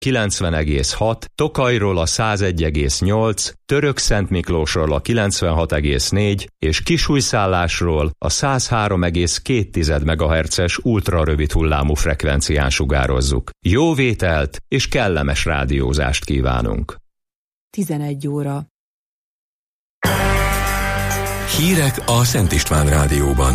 90,6, Tokajról a 101,8, Törökszentmiklósról a 96,4 és Kisújszállásról a 103,2 MHz-es ultrarövid hullámú frekvencián sugározzuk. Jó vételt és kellemes rádiózást kívánunk! 11 óra. Hírek a Szent István Rádióban.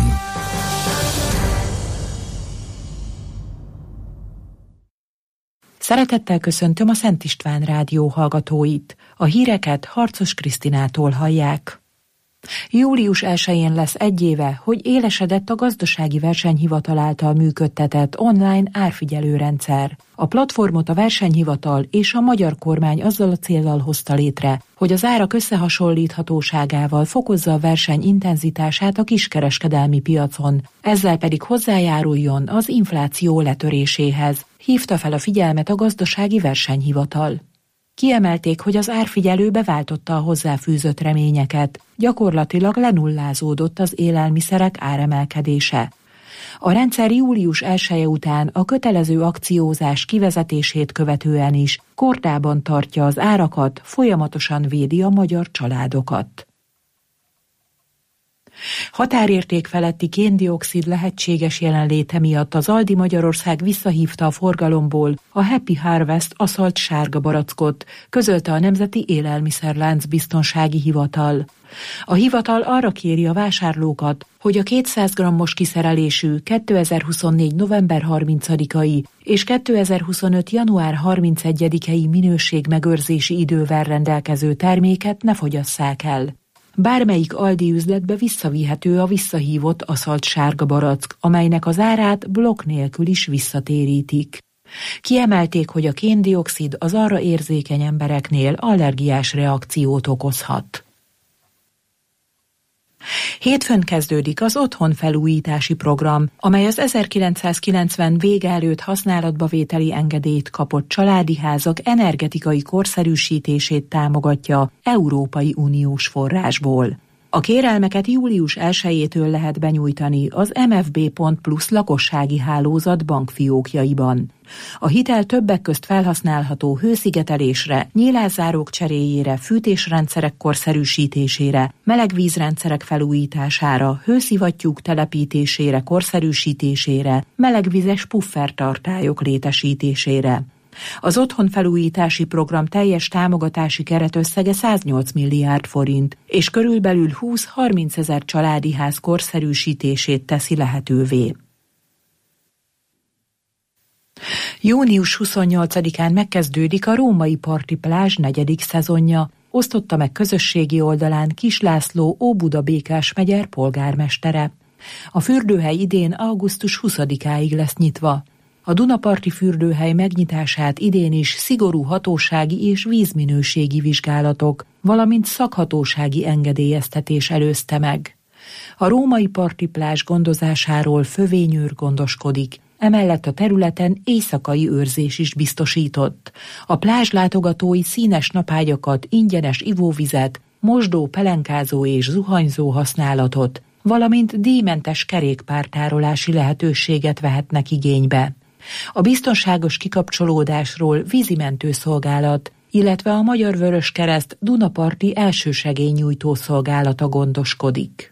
Szeretettel köszöntöm a Szent István Rádió hallgatóit. A híreket Harcos Krisztinától hallják. Július 1-én lesz egy éve, hogy élesedett a Gazdasági Versenyhivatal által működtetett online árfigyelőrendszer. A platformot a versenyhivatal és a magyar kormány azzal a céllal hozta létre, hogy az árak összehasonlíthatóságával fokozza a verseny intenzitását a kiskereskedelmi piacon, ezzel pedig hozzájáruljon az infláció letöréséhez, hívta fel a figyelmet a Gazdasági Versenyhivatal. Kiemelték, hogy az árfigyelő beváltotta a hozzáfűzött reményeket, gyakorlatilag lenullázódott az élelmiszerek áremelkedése. A rendszer július 1-e után a kötelező akciózás kivezetését követően is kordában tartja az árakat, folyamatosan védi a magyar családokat. Határérték feletti kén-dioxid lehetséges jelenléte miatt az Aldi Magyarország visszahívta a forgalomból a Happy Harvest aszalt sárga barackot, közölte a Nemzeti Élelmiszerlánc Biztonsági Hivatal. A hivatal arra kéri a vásárlókat, hogy a 200 g-os kiszerelésű 2024. november 30-ai és 2025. január 31-ei minőségmegőrzési idővel rendelkező terméket ne fogyasszák el. Bármelyik Aldi üzletbe visszavihető a visszahívott aszalt sárga barack, amelynek az árát blokk nélkül is visszatérítik. Kiemelték, hogy a kén-dioxid az arra érzékeny embereknél allergiás reakciót okozhat. Hétfőn kezdődik az otthonfelújítási program, amely az 1990 vége előtt használatba vételi engedélyt kapott családi házak energetikai korszerűsítését támogatja Európai Uniós forrásból. A kérelmeket július 1-től lehet benyújtani az MFB.Plus lakossági hálózat bankfiókjaiban. A hitel többek közt felhasználható hőszigetelésre, nyílászárók cseréjére, fűtésrendszerek korszerűsítésére, melegvízrendszerek felújítására, hőszivattyúk telepítésére, korszerűsítésére, melegvizes puffertartályok létesítésére. Az otthonfelújítási program teljes támogatási keretösszege 108 milliárd forint, és körülbelül 20-30 ezer családi ház korszerűsítését teszi lehetővé. Június 28-án megkezdődik a római parti plázs 4. szezonja, osztotta meg közösségi oldalán Kis László Óbuda-Békás megyer polgármestere. A fürdőhely idén augusztus 20-áig lesz nyitva. A Dunaparti fürdőhely megnyitását idén is szigorú hatósági és vízminőségi vizsgálatok, valamint szakhatósági engedélyeztetés előzte meg. A római parti plázs gondozásáról Fövényőr gondoskodik, emellett a területen éjszakai őrzés is biztosított. A plázs látogatói színes napágyakat, ingyenes ivóvizet, mosdó, pelenkázó és zuhanyzó használatot, valamint díjmentes kerékpártárolási lehetőséget vehetnek igénybe. A biztonságos kikapcsolódásról vízimentőszolgálat, illetve a Magyar Vöröskereszt Dunaparti elsősegélynyújtó szolgálata gondoskodik.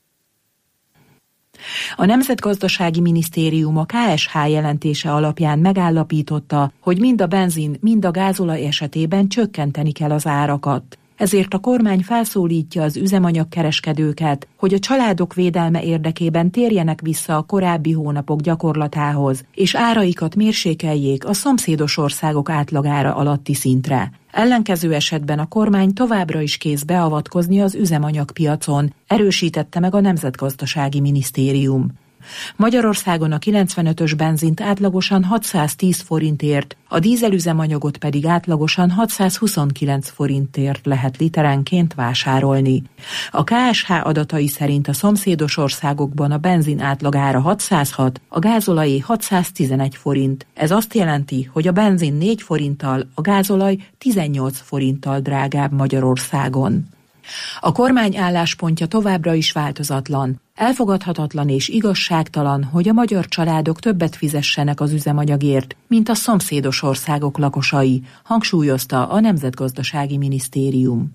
A Nemzetgazdasági Minisztérium a KSH jelentése alapján megállapította, hogy mind a benzin, mind a gázolaj esetében csökkenteni kell az árakat. Ezért a kormány felszólítja az üzemanyagkereskedőket, hogy a családok védelme érdekében térjenek vissza a korábbi hónapok gyakorlatához, és áraikat mérsékeljék a szomszédos országok átlagára alatti szintre. Ellenkező esetben a kormány továbbra is kész beavatkozni az üzemanyagpiacon, erősítette meg a Nemzetgazdasági Minisztérium. Magyarországon a 95-ös benzint átlagosan 610 forintért, a dízelüzemanyagot pedig átlagosan 629 forintért lehet literenként vásárolni. A KSH adatai szerint a szomszédos országokban a benzin átlagára 606, a gázolajé 611 forint. Ez azt jelenti, hogy a benzin 4 forinttal, a gázolaj 18 forinttal drágább Magyarországon. A kormány álláspontja továbbra is változatlan. Elfogadhatatlan és igazságtalan, hogy a magyar családok többet fizessenek az üzemanyagért, mint a szomszédos országok lakosai, hangsúlyozta a Nemzetgazdasági Minisztérium.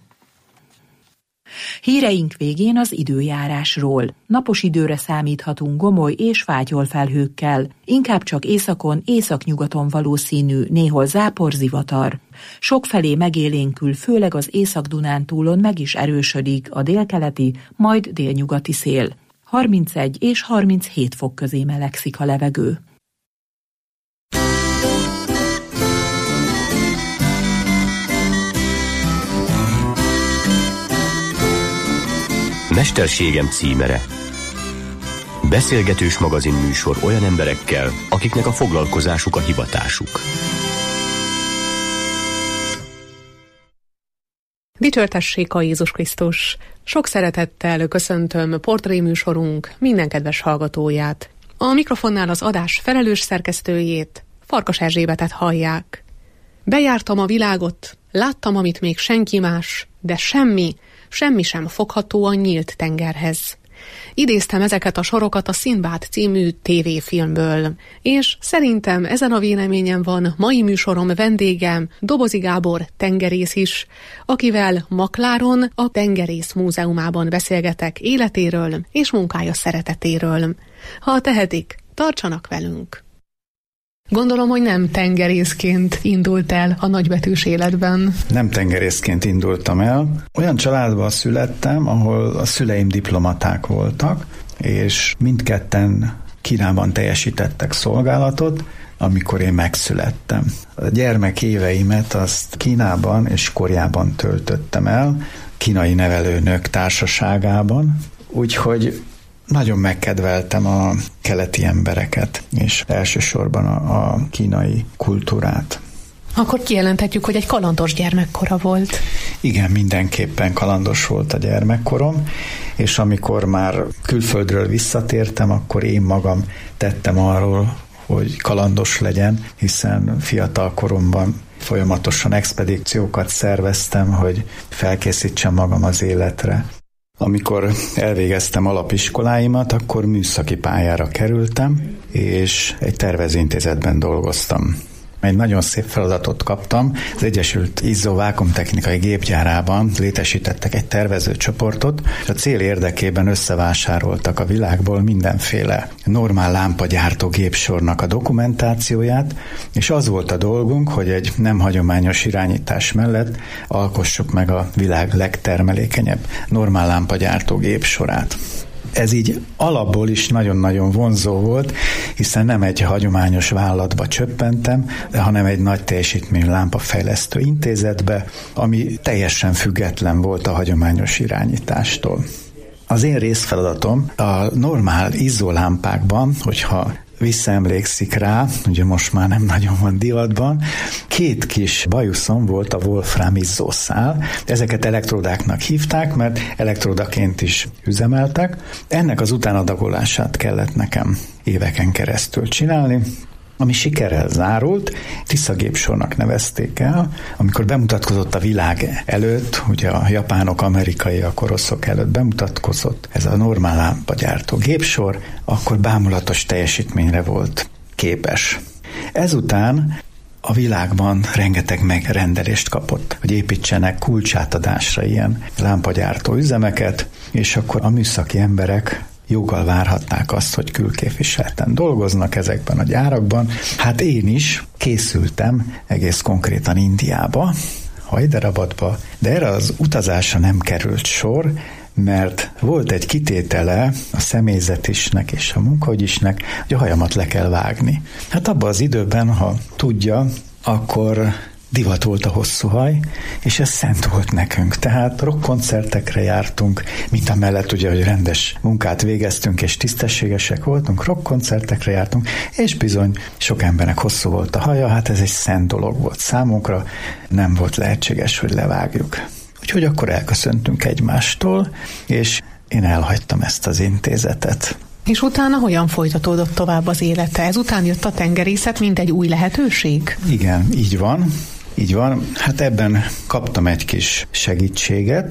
Híreink végén az időjárásról. Napos időre számíthatunk gomoly és fátyol felhőkkel, inkább csak északon, északnyugaton valószínű, néhol zápor, zivatar. Sokfelé megélénkül, főleg az Észak-Dunántúlon meg is erősödik a délkeleti, majd délnyugati szél. 31 és 37 fok közé melegszik a levegő. Mesterségem címere. Beszélgetős magazinműsor olyan emberekkel, akiknek a foglalkozásuk a hivatásuk. Dicsértessék a Jézus Krisztus! Sok szeretettel köszöntöm portréműsorunk minden kedves hallgatóját. A mikrofonnál az adás felelős szerkesztőjét, Farkas Erzsébetet hallják. Bejártam a világot, láttam, amit még senki más, de semmi sem fogható a nyílt tengerhez. Idéztem ezeket a sorokat a Sinbad című tévéfilmből, és szerintem ezen a véleményen van mai műsorom vendégem, Dobozi Gábor tengerész is, akivel Makláron a Tengerész Múzeumában beszélgetek életéről és munkája szeretetéről. Ha tehetik, tartsanak velünk! Gondolom, hogy nem tengerészként indult el a nagybetűs életben. Nem tengerészként indultam el. Olyan családban születtem, ahol a szüleim diplomaták voltak, és mindketten Kínában teljesítettek szolgálatot, amikor én megszülettem. A gyermek éveimet azt Kínában és Koreában töltöttem el, kínai nevelőnök társaságában, úgyhogy nagyon megkedveltem a keleti embereket, és elsősorban a kínai kultúrát. Akkor kijelenthetjük, hogy egy kalandos gyermekkora volt. Igen, mindenképpen kalandos volt a gyermekkorom, és amikor már külföldről visszatértem, akkor én magam tettem arról, hogy kalandos legyen, hiszen fiatal koromban folyamatosan expedíciókat szerveztem, hogy felkészítsem magam az életre. Amikor elvégeztem alapiskoláimat, akkor műszaki pályára kerültem, és egy tervezőintézetben dolgoztam. Egy nagyon szép feladatot kaptam. Az Egyesült Izzó Vákuumtechnikai Gépgyárában létesítettek egy tervezőcsoportot, és a cél érdekében összevásároltak a világból mindenféle normál lámpagyártó gépsornak a dokumentációját, és az volt a dolgunk, hogy egy nem hagyományos irányítás mellett alkossuk meg a világ legtermelékenyebb normál lámpagyártó gépsorát. Ez így alapból is nagyon-nagyon vonzó volt, hiszen nem egy hagyományos vállalatba csöppentem, hanem egy nagy teljesítményű lámpafejlesztő intézetbe, ami teljesen független volt a hagyományos irányítástól. Az én részfeladatom a normál izzólámpákban, hogyha visszaemlékszik rá, ugye most már nem nagyon van divatban, 2 kis bajuszon volt a wolfram izzószál. Ezeket elektródáknak hívták, mert elektródaként is üzemeltek. Ennek az utánadagolását kellett nekem éveken keresztül csinálni, ami sikerrel zárult, Tisza-gépsornak nevezték el. Amikor bemutatkozott a világ előtt, ugye a japánok, amerikaiak, oroszok előtt bemutatkozott ez a normál lámpagyártó gépsor, akkor bámulatos teljesítményre volt képes. Ezután a világban rengeteg megrendelést kapott, hogy építsenek kulcsátadásra ilyen lámpagyártó üzemeket, és akkor a műszaki emberek joggal várhatták azt, hogy külképviselten dolgoznak ezekben a gyárakban. Hát én is készültem egész konkrétan Indiába, Hyderabadba, de erre az utazásra nem került sor, mert volt egy kitétele a személyzetisnek és a munkaügyisnek, hogy a hajamat le kell vágni. Hát abban az időben, ha tudja, akkor divat volt a hosszú haj, és ez szent volt nekünk. Tehát rockkoncertekre jártunk, mint amellett ugye, hogy rendes munkát végeztünk, és tisztességesek voltunk, rockkoncertekre jártunk, és bizony sok embernek hosszú volt a haja, hát ez egy szent dolog volt számunkra, nem volt lehetséges, hogy levágjuk. Úgyhogy akkor elköszöntünk egymástól, és én elhagytam ezt az intézetet. És utána hogyan folytatódott tovább az élete? Ezután jött a tengerészet, mint egy új lehetőség? Igen, így van. Így van. Hát ebben kaptam egy kis segítséget.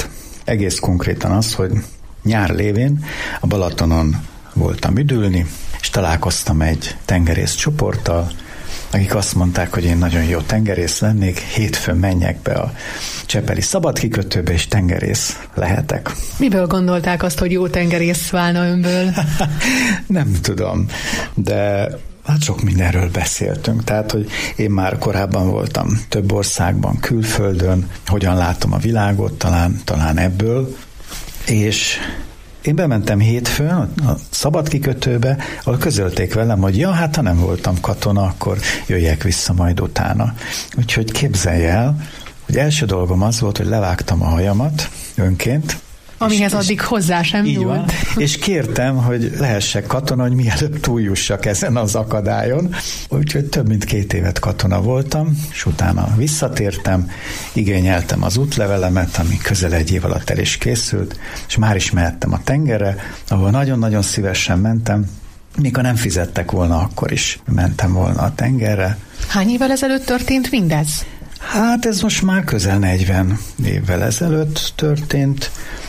Egész konkrétan az, hogy nyár lévén a Balatonon voltam üdülni, és találkoztam egy tengerész csoporttal, akik azt mondták, hogy én nagyon jó tengerész lennék, hétfőn menjek be a Csepeli szabadkikötőbe, és tengerész lehetek. Miből gondolták azt, hogy jó tengerész válna önből? Nem tudom, de hát sok mindenről beszéltünk. Tehát, hogy én már korábban voltam több országban, külföldön, hogyan látom a világot, talán ebből, és én bementem hétfőn a szabadkikötőbe, ahol közölték velem, hogy ja, hát ha nem voltam katona, akkor jöjjek vissza majd utána. Úgyhogy képzelj el, hogy első dolgom az volt, hogy levágtam a hajamat önként, amihez addig hozzá sem így nyúlt. van, és kértem, hogy lehessek katona, hogy mielőbb túljussak ezen az akadályon. Úgyhogy több mint 2 évet katona voltam, és utána visszatértem, igényeltem az útlevelemet, ami közel 1 év alatt el is készült, és már is mehettem a tengerre, ahol nagyon-nagyon szívesen mentem, még ha nem fizettek volna, akkor is mentem volna a tengerre. Hány évvel ezelőtt történt mindez? Hát ez most már közel 40 évvel ezelőtt történt.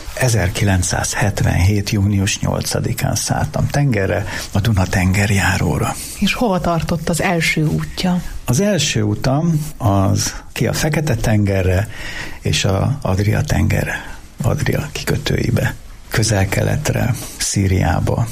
1977. június 8-án szálltam tengerre, a Duna tengerjáróra. És hova tartott az első útja? Az első utam az ki a Fekete-tengerre és a Adria tengerre, Adria kikötőibe, Közel-Keletre, Szíriába,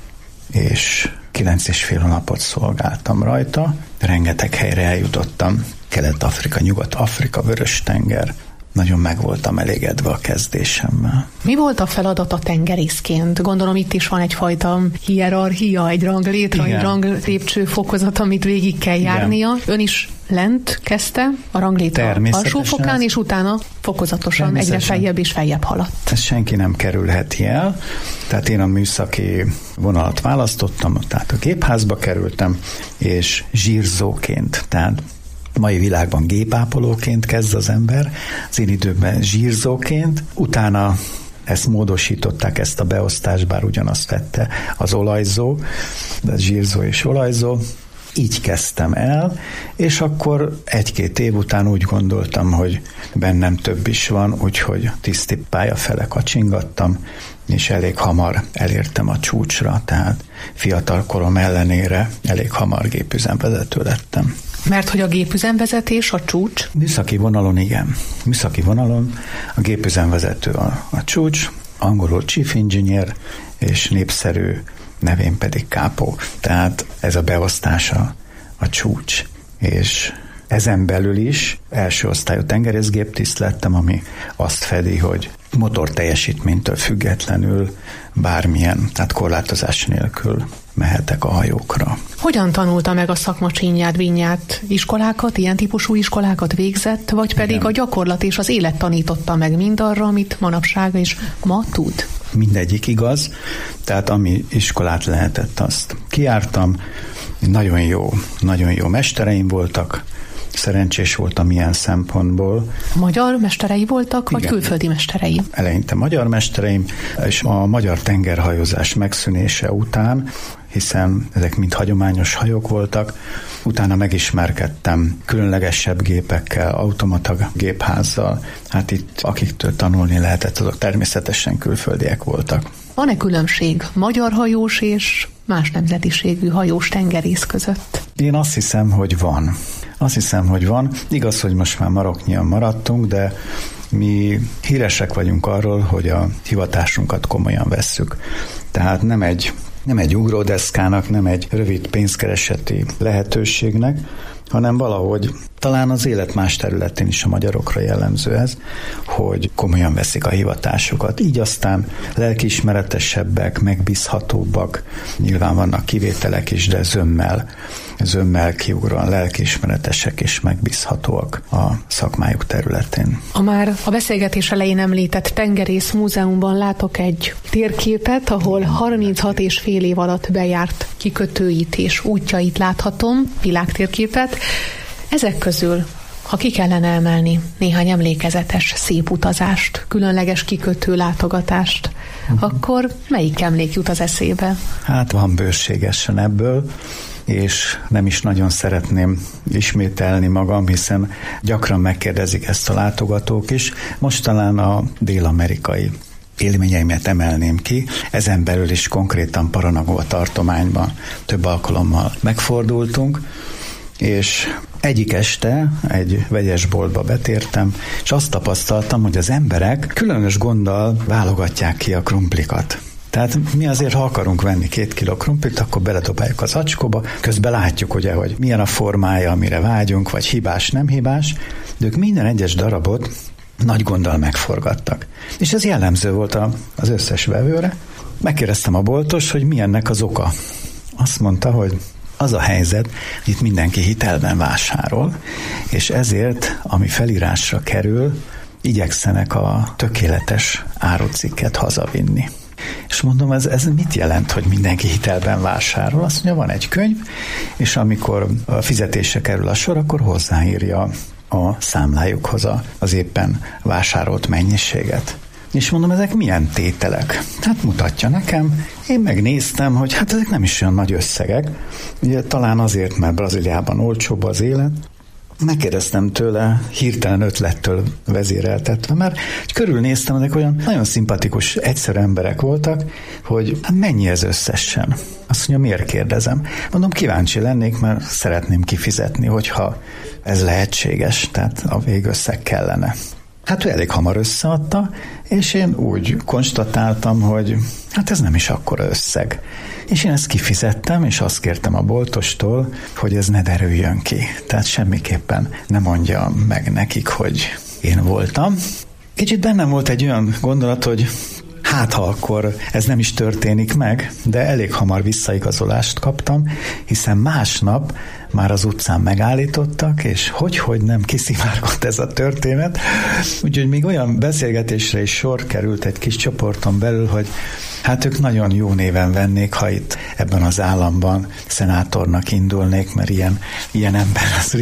és 9,5 napot szolgáltam rajta. Rengeteg helyre eljutottam, Kelet-Afrika, Nyugat-Afrika, Vörös-tenger. Nagyon meg voltam elégedve a kezdésemmel. Mi volt a feladata tengerészként? Gondolom itt is van egyfajta hierarchia, egy ranglétra, egy ranglépcső fokozat, amit végig kell járnia. Ön is lent kezdte a ranglétra alsó fokán, és utána fokozatosan egyre feljebb és feljebb haladt. Ezt senki nem kerülheti el. Tehát én a műszaki vonalat választottam, tehát a gépházba kerültem, és zsírzóként, tehát mai világban gépápolóként kezd az ember, az én időben zsírzóként, utána ezt módosították, ezt a beosztást, bár ugyanazt vette az olajzó, de zsírzó és olajzó. Így kezdtem el, és akkor 1-2 év után úgy gondoltam, hogy bennem több is van, úgyhogy tiszti pálya fele kacsingattam, és elég hamar elértem a csúcsra, tehát fiatal korom ellenére elég hamar gépüzemvezető lettem. Mert hogy a gépüzemvezetés a csúcs? Műszaki vonalon igen. Műszaki vonalon a gépüzemvezető a csúcs, angolul chief engineer, és népszerű nevén pedig kápó. Tehát ez a beosztása a csúcs. És ezen belül is első osztályú tengerészgéptiszt lettem, ami azt fedi, hogy motor teljesítménytől függetlenül bármilyen, tehát korlátozás nélkül mehetek a hajókra. Hogyan tanulta meg a szakma csínyát, bínyát? Iskolákat, ilyen típusú iskolákat végzett, vagy pedig igen, a gyakorlat és az élet tanította meg mindarra, amit manapság és ma tud? Mindegyik igaz, tehát ami iskolát lehetett, azt kijártam. Nagyon jó mestereim voltak, szerencsés voltam ilyen szempontból. Magyar mesterei voltak, vagy igen, külföldi mesterei? Eleinte magyar mestereim, és a magyar tengerhajózás megszűnése után, hiszen ezek mind hagyományos hajók voltak, utána megismerkedtem különlegesebb gépekkel, automata gépházzal. Hát itt akiktől tanulni lehetett, azok természetesen külföldiek voltak. Van-e különbség magyar hajós és más nemzetiségű hajós tengerész között? Én azt hiszem, hogy van. Igaz, hogy most már maroknyian maradtunk, de mi híresek vagyunk arról, hogy a hivatásunkat komolyan vesszük. Tehát nem egy ugródeszkának, nem egy rövid pénzkereseti lehetőségnek, hanem valahogy talán az élet más területén is a magyarokra jellemző ez, hogy komolyan veszik a hivatásukat. Így aztán lelkiismeretesebbek, megbízhatóbbak, nyilván vannak kivételek is, de zömmel kiugróan lelkiismeretesek és megbízhatóak a szakmájuk területén. A már a beszélgetés elején említett Tengerész Múzeumban látok egy térképet, ahol 36,5 év alatt bejárt kikötőit és útjait láthatom, világtérképet. Ezek közül, ha ki kellene emelni néhány emlékezetes, szép utazást, különleges kikötő látogatást, akkor melyik emlék jut az eszébe? Hát van bőségesen ebből. és nem is nagyon szeretném ismételni magam, hiszen gyakran megkérdezik ezt a látogatók is. Most talán a dél-amerikai élményeimet emelném ki. Ezen belül is konkrétan Paranagua tartományban több alkalommal megfordultunk, és egyik este egy vegyesboltba betértem, és azt tapasztaltam, hogy az emberek különös gonddal válogatják ki a krumplikat. Tehát mi azért, ha akarunk venni 2 kiló krumplit, akkor beledobáljuk az acskóba, közben látjuk ugye, hogy milyen a formája, amire vágyunk, vagy hibás, nem hibás, de ők minden egyes darabot nagy gonddal megforgattak. És ez jellemző volt az összes vevőre. Megkérdeztem a boltos, hogy mi ennek az oka. Azt mondta, hogy az a helyzet, hogy itt mindenki hitelben vásárol, és ezért, ami felírásra kerül, igyekszenek a tökéletes árucikket hazavinni. És mondom, ez mit jelent, hogy mindenki hitelben vásárol? Azt mondja, van egy könyv, és amikor a fizetése kerül a sor, akkor hozzáírja a számlájukhoz az éppen vásárolt mennyiséget. És mondom, ezek milyen tételek? Hát mutatja nekem, én megnéztem, hogy hát ezek nem is olyan nagy összegek, ugye talán azért, mert Brazíliában olcsóbb az élet. Megkérdeztem tőle, hirtelen ötlettől vezéreltetve, mert körülnéztem, ezek olyan nagyon szimpatikus, egyszerű emberek voltak, hogy hát mennyi ez összesen? Azt mondja, miért kérdezem? Mondom, kíváncsi lennék, mert szeretném kifizetni, hogyha ez lehetséges, tehát a végösszeg kellene. Hát ő elég hamar összeadta, és én úgy konstatáltam, hogy hát ez nem is akkora összeg. És én ezt kifizettem, és azt kértem a boltostól, hogy ez ne derüljön ki. Tehát semmiképpen ne mondja meg nekik, hogy én voltam. Kicsit bennem volt egy olyan gondolat, hogy hát ha akkor ez nem is történik meg, de elég hamar visszaigazolást kaptam, hiszen másnap már az utcán megállítottak, és hogy nem kiszivárgott ez a történet. Úgyhogy még olyan beszélgetésre is sor került egy kis csoporton belül, hogy hát ők nagyon jó néven vennék, ha itt ebben az államban szenátornak indulnék, mert ilyen ember az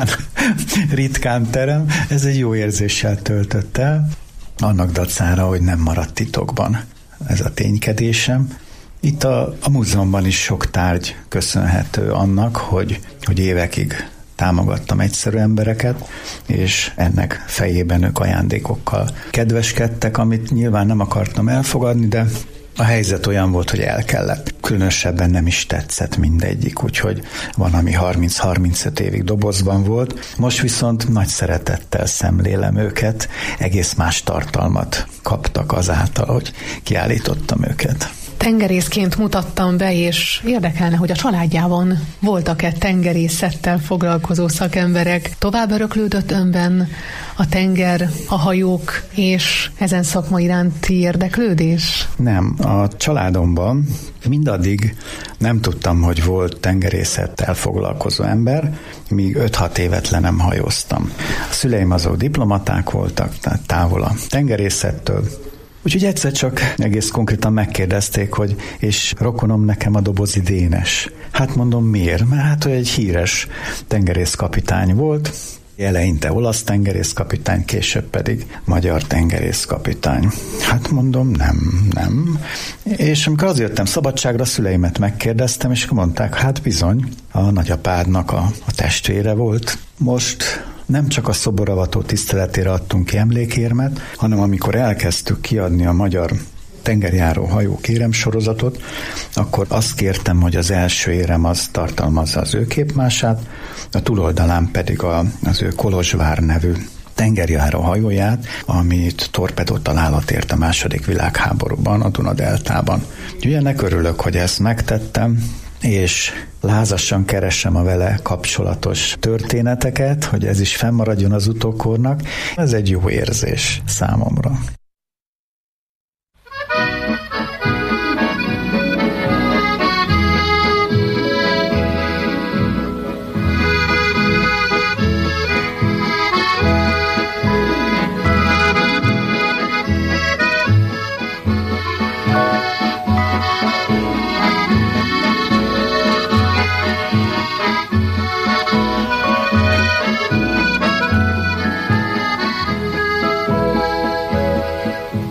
ritkán terem. Ez egy jó érzéssel töltött el, annak dacára, hogy nem maradt titokban ez a ténykedésem. Itt a múzeumban is sok tárgy köszönhető annak, hogy évekig támogattam egyszerű embereket, és ennek fejében ők ajándékokkal kedveskedtek, amit nyilván nem akartam elfogadni, de a helyzet olyan volt, hogy el kellett. Különösebben nem is tetszett mindegyik, úgyhogy van, ami 30-35 évig dobozban volt. Most viszont nagy szeretettel szemlélem őket, egész más tartalmat kaptak azáltal, hogy kiállítottam őket. Tengerészként mutattam be, és érdekelne, hogy a családjában voltak-e tengerészettel foglalkozó szakemberek. Tovább öröklődött önben a tenger, a hajók és ezen szakma iránti érdeklődés? Nem, a családomban mindaddig nem tudtam, hogy volt tengerészettel foglalkozó ember, míg 5-6 évet le nem hajóztam. A szüleim azok diplomaták voltak, tehát távol a tengerészettől. Úgyhogy egyszer csak egész konkrétan megkérdezték, hogy és rokonom nekem a Dobozi Dénes. Hát mondom, miért? Mert hát ő egy híres tengerészkapitány volt, eleinte olasz tengerészkapitány, később pedig magyar tengerészkapitány. Hát mondom, nem. És amikor azért jöttem szabadságra, a szüleimet megkérdeztem, és mondták, hát bizony, a nagyapádnak a testvére volt. Most nem csak a szoboravató tiszteletére adtunk ki emlékérmet, hanem amikor elkezdtük kiadni a magyar tengerjáró hajók éremsorozatot, akkor azt kértem, hogy az első érem az tartalmazza az ő képmását, a túloldalán pedig az ő Kolozsvár nevű tengerjáró hajóját, amit torpedó találat ért a II. Világháborúban, a Duna-deltában. Úgyhogy ennek örülök, hogy ezt megtettem, és lázasan keresem a vele kapcsolatos történeteket, hogy ez is fennmaradjon az utókornak. Ez egy jó érzés számomra.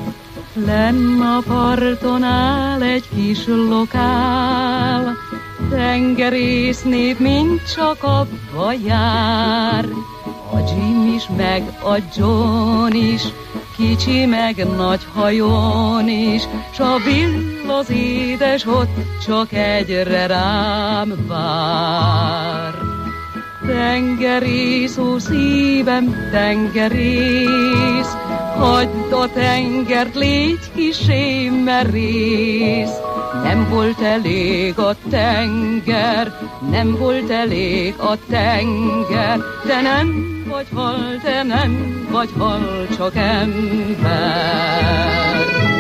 Lenn a parton áll egy kis lokál, tengerésznéd mind csak abba jár. A Jim is, meg a John is, kicsi meg nagy hajón is, s a Bill az édes ott csak egyre rám vár. Tengerész, ó szívem, tengerész, hagyd a tengert, légy kisé merész. Nem volt elég a tenger, nem volt elég a tenger, te nem vagy hal, te nem vagy hal, csak ember.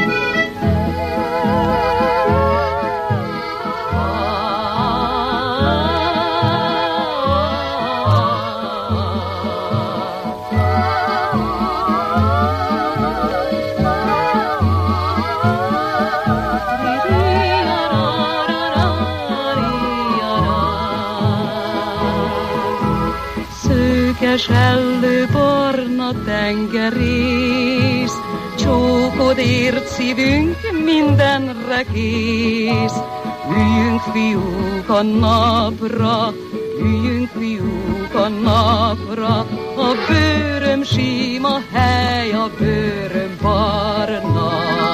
Sellő barna tengerész, csókodért szívünk mindenre kész. Üljünk fiúk a napra, üljünk fiúk a napra, a bőröm sima, hely, a bőröm barna.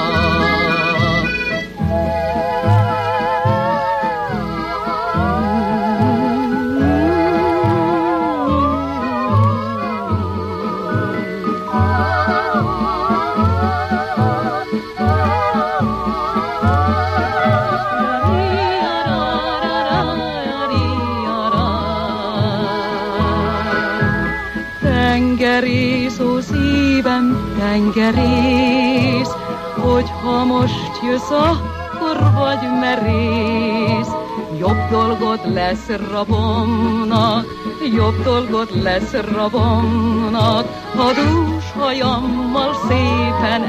Tengerész, ó szívem, tengerész, hogyha most jössz, akkor vagy merész. Jobb dolgod lesz rabomnak, jobb dolgod lesz rabomnak, ha dús hajammal szépen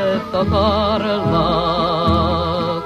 eltakarlak.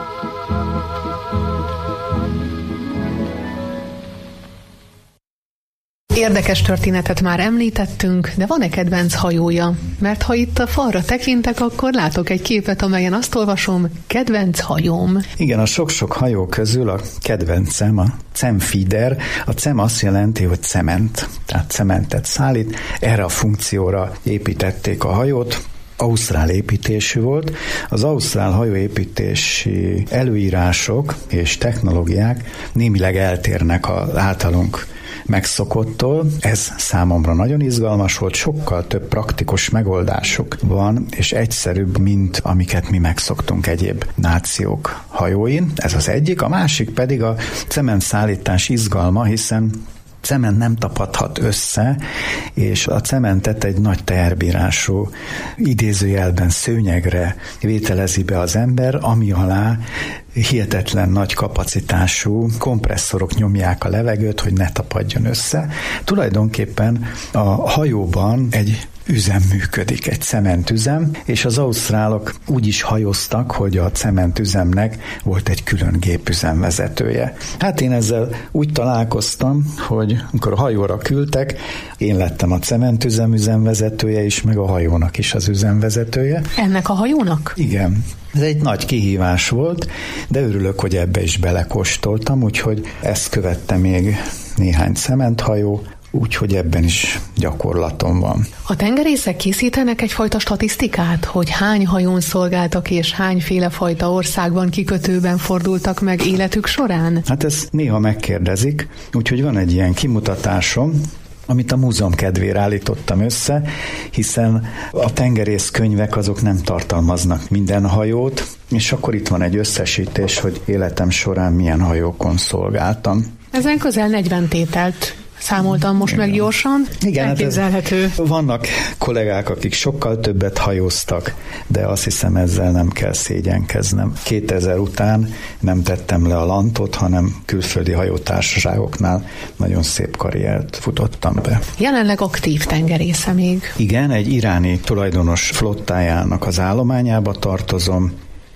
Érdekes történetet már említettünk, de van-e kedvenc hajója? Mert ha itt a falra tekintek, akkor látok egy képet, amelyen azt olvasom, kedvenc hajóm. Igen, a sok-sok hajó közül a kedvencem a Cemfider. A cem azt jelenti, hogy cement, tehát cementet szállít. Erre a funkcióra építették a hajót. Ausztrál építésű volt. Az ausztrál hajóépítési előírások és technológiák némileg eltérnek az általunk megszokottól. Ez számomra nagyon izgalmas volt, sokkal több praktikus megoldásuk van, és egyszerűbb, mint amiket mi megszoktunk egyéb nációk hajóin. Ez az egyik, a másik pedig a cementszállítás izgalma, hiszen cement nem tapadhat össze, és a cementet egy nagy teherbírású, idézőjelben szőnyegre vételezi be az ember, ami alá hihetetlen nagy kapacitású kompresszorok nyomják a levegőt, hogy ne tapadjon össze. Tulajdonképpen a hajóban egy üzem működik, egy cementüzem, és az ausztrálok úgy is hajóztak, hogy a cementüzemnek volt egy külön gépüzemvezetője. Hát én ezzel úgy találkoztam, hogy amikor a hajóra küldtek, én lettem a cementüzem üzemvezetője is, meg a hajónak is az üzemvezetője. Ennek a hajónak? Igen. Ez egy nagy kihívás volt, de örülök, hogy ebbe is belekóstoltam, úgyhogy ezt követte még néhány cementhajó, úgyhogy ebben is gyakorlatom van. A tengerészek készítenek egyfajta statisztikát, hogy hány hajón szolgáltak és hányféle fajta országban, kikötőben fordultak meg életük során? Hát ezt néha megkérdezik, úgyhogy van egy ilyen kimutatásom, amit a múzeum kedvére állítottam össze, hiszen a tengerészkönyvek azok nem tartalmaznak minden hajót, és akkor itt van egy összesítés, hogy életem során milyen hajókon szolgáltam. Ezen közel 40 tételt számoltam most meg gyorsan. Igen, elképzelhető. Vannak kollégák, akik sokkal többet hajóztak, de azt hiszem ezzel nem kell szégyenkeznem. 2000 után nem tettem le a lantot, hanem külföldi hajótársaságoknál nagyon szép karriert futottam be. Jelenleg aktív tengerésze még. Igen, egy iráni tulajdonos flottájának az állományába tartozom,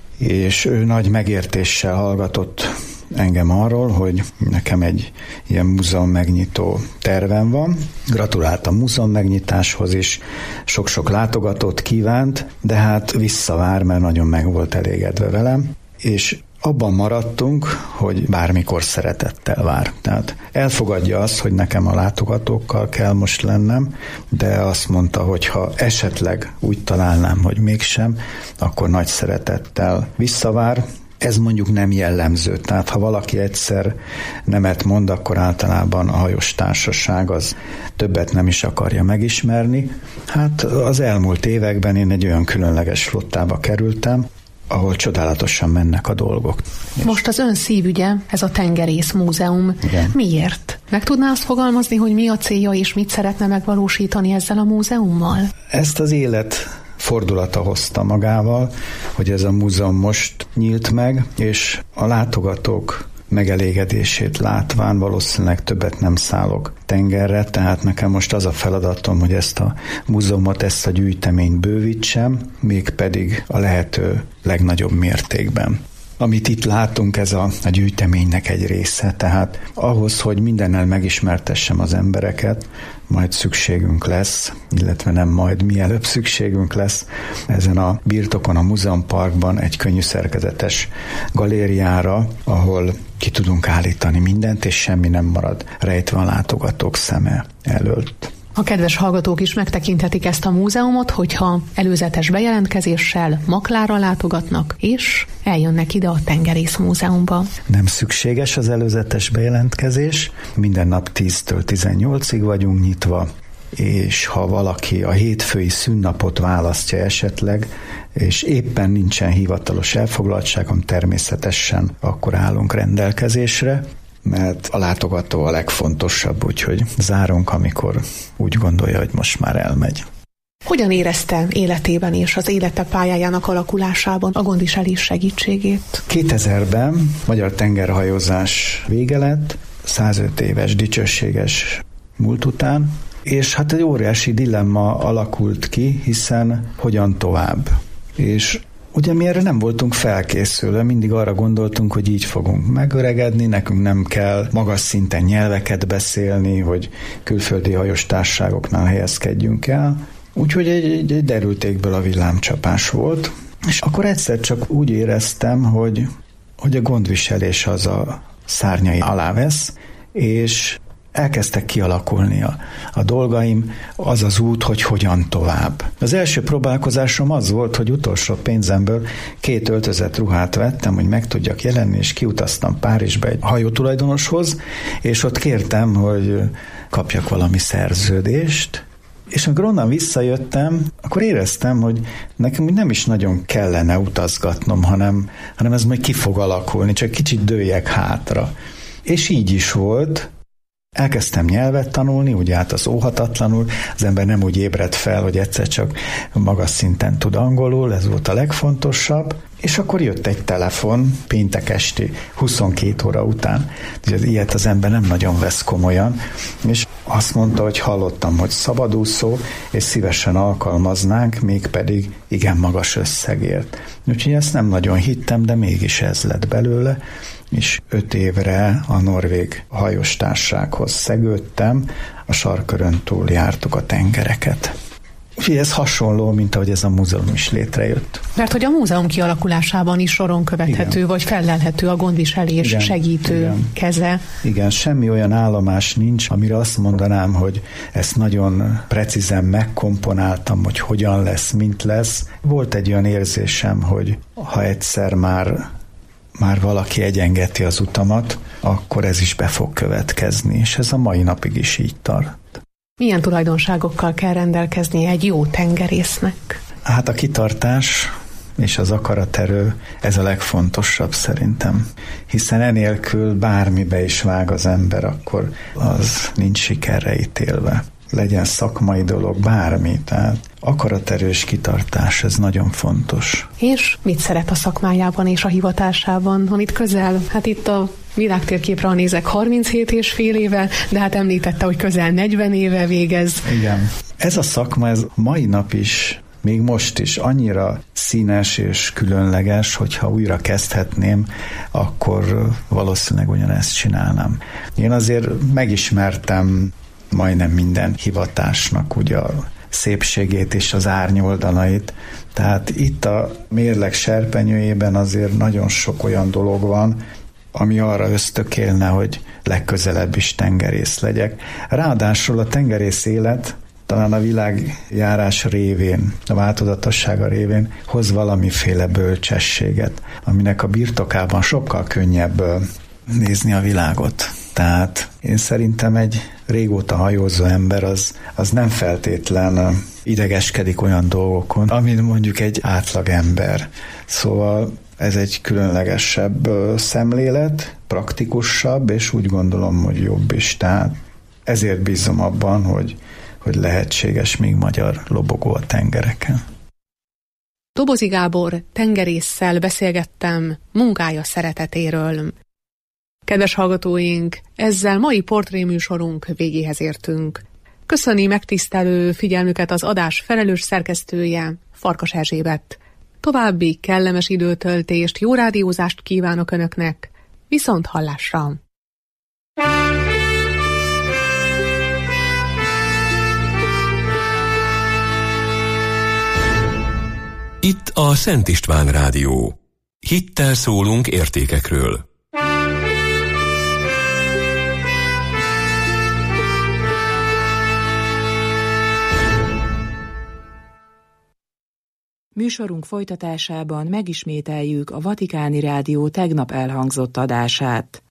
és ő nagy megértéssel hallgatott engem arról, hogy nekem egy ilyen múzeum megnyitó tervem van. Gratulált a múzeum megnyitáshoz is, sok-sok látogatót kívánt, de hát visszavár, mert nagyon meg volt elégedve velem. És abban maradtunk, hogy bármikor szeretettel vár. Tehát elfogadja azt, hogy nekem a látogatókkal kell most lennem, de azt mondta, hogy ha esetleg úgy találnám, hogy mégsem, akkor nagy szeretettel visszavár. Ez mondjuk nem jellemző, tehát ha valaki egyszer nemet mond, akkor általában a hajós társaság az többet nem is akarja megismerni. Hát az elmúlt években én egy olyan különleges flottába kerültem, ahol csodálatosan mennek a dolgok. Most az ön szívügye, ez a Tengerész Múzeum. Igen. Miért? Meg tudná azt fogalmazni, hogy mi a célja és mit szeretne megvalósítani ezzel a múzeummal? Ezt az élet fordulata hozta magával, hogy ez a múzeum most nyílt meg, és a látogatók megelégedését látván valószínűleg többet nem szállok tengerre, tehát nekem most az a feladatom, hogy ezt a múzeumot, ezt a gyűjteményt bővítsem, mégpedig a lehető legnagyobb mértékben. Amit itt látunk, ez a gyűjteménynek egy része, tehát ahhoz, hogy mindennel megismertessem az embereket, majd szükségünk lesz, illetve nem majd, mielőbb szükségünk lesz ezen a birtokon, a múzeumparkban egy könnyű szerkezetes galériára, ahol ki tudunk állítani mindent, és semmi nem marad rejtve a látogatók szeme előtt. A kedves hallgatók is megtekinthetik ezt a múzeumot, hogyha előzetes bejelentkezéssel Maklára látogatnak, és eljönnek ide a Tengerész Múzeumba. Nem szükséges az előzetes bejelentkezés, minden nap 10-től 18-ig vagyunk nyitva, és ha valaki a hétfői szünnapot választja esetleg, és éppen nincsen hivatalos elfoglaltságom, természetesen akkor állunk rendelkezésre, mert a látogató a legfontosabb, úgyhogy zárunk, amikor úgy gondolja, hogy most már elmegy. Hogyan érezte életében és az élete pályájának alakulásában a gondviselés segítségét? 2000-ben magyar tengerhajózás vége lett, 105 éves dicsőséges múlt után, és hát egy óriási dilemma alakult ki, hiszen hogyan tovább. És ugye mi erre nem voltunk felkészülve, mindig arra gondoltunk, hogy így fogunk megöregedni, nekünk nem kell magas szinten nyelveket beszélni, hogy külföldi hajós társaságoknál helyezkedjünk el. Úgyhogy egy derültékből a villámcsapás volt. És akkor egyszer csak úgy éreztem, hogy a gondviselés az a szárnyai alá vesz, és elkezdtek kialakulni a dolgaim, az az út, hogy hogyan tovább. Az első próbálkozásom az volt, hogy utolsó pénzemből 2 öltözett ruhát vettem, hogy meg tudjak jelenni, és kiutaztam Párizsba egy hajótulajdonoshoz, és ott kértem, hogy kapjak valami szerződést, és amikor onnan visszajöttem, akkor éreztem, hogy nekem nem is nagyon kellene utazgatnom, hanem ez majd ki fog alakulni, csak kicsit dőljek hátra. És így is volt. Elkezdtem nyelvet tanulni, ugye hát az óhatatlanul, az ember nem úgy ébredt fel, hogy egyszer csak magas szinten tud angolul, ez volt a legfontosabb, és akkor jött egy telefon péntek esti 22 óra után, ugye ilyet az ember nem nagyon vesz komolyan, és azt mondta, hogy hallottam, hogy szabadúszó, és szívesen alkalmaznánk, mégpedig igen magas összegért. Úgyhogy ezt nem nagyon hittem, de mégis ez lett belőle, és 5 évre a norvég hajostársághoz szegődtem, a sarkkörön túl jártuk a tengereket. Úgyhogy ez hasonló, mint ahogy ez a múzeum is létrejött. Mert hogy a múzeum kialakulásában is soron követhető, igen, vagy fellelhető a gondviselés, igen, segítő, igen, keze. Igen, semmi olyan állomás nincs, amire azt mondanám, hogy ezt nagyon precízen megkomponáltam, hogy hogyan lesz, mint lesz. Volt egy olyan érzésem, hogy ha egyszer már valaki egyengeti az utamat, akkor ez is be fog következni, és ez a mai napig is így tart. Milyen tulajdonságokkal kell rendelkezni egy jó tengerésznek? Hát a kitartás és az akaraterő, ez a legfontosabb szerintem. Hiszen enélkül bármibe is vág az ember, akkor az nincs sikerre ítélve. Legyen szakmai dolog, bármi, tehát akaraterős kitartás, ez nagyon fontos. És mit szeret a szakmájában és a hivatásában, amit közel, hát itt a világtérképre, ha nézek, 37 és fél éve, de hát említette, hogy közel 40 éve végez. Igen. Ez a szakma, ez mai nap is, még most is annyira színes és különleges, hogyha újra kezdhetném, akkor valószínűleg ugyanezt csinálnám. Én azért megismertem majdnem minden hivatásnak ugye a szépségét és az árnyoldalait. Tehát itt a mérleg serpenyőjében azért nagyon sok olyan dolog van, ami arra ösztökélne, hogy legközelebb is tengerész legyek. Ráadásul a tengerész élet talán a világjárás révén, a változatossága révén hoz valamiféle bölcsességet, aminek a birtokában sokkal könnyebb nézni a világot. Tehát én szerintem egy régóta hajózó ember az nem feltétlen idegeskedik olyan dolgokon, amit mondjuk egy átlag ember. Szóval ez egy különlegesebb szemlélet, praktikusabb, és úgy gondolom, hogy jobb is. Tehát ezért bízom abban, hogy lehetséges még magyar lobogó a tengereken. Dobozi Gábor tengerésszel beszélgettem munkája szeretetéről. Kedves hallgatóink, ezzel mai portréműsorunk végéhez értünk. Köszöni megtisztelő figyelmüket az adás felelős szerkesztője, Farkas Erzsébet. További kellemes időtöltést, jó rádiózást kívánok Önöknek, viszont hallásra! Itt a Szent István Rádió. Hittel szólunk értékekről. Műsorunk folytatásában megismételjük a Vatikáni Rádió tegnap elhangzott adását.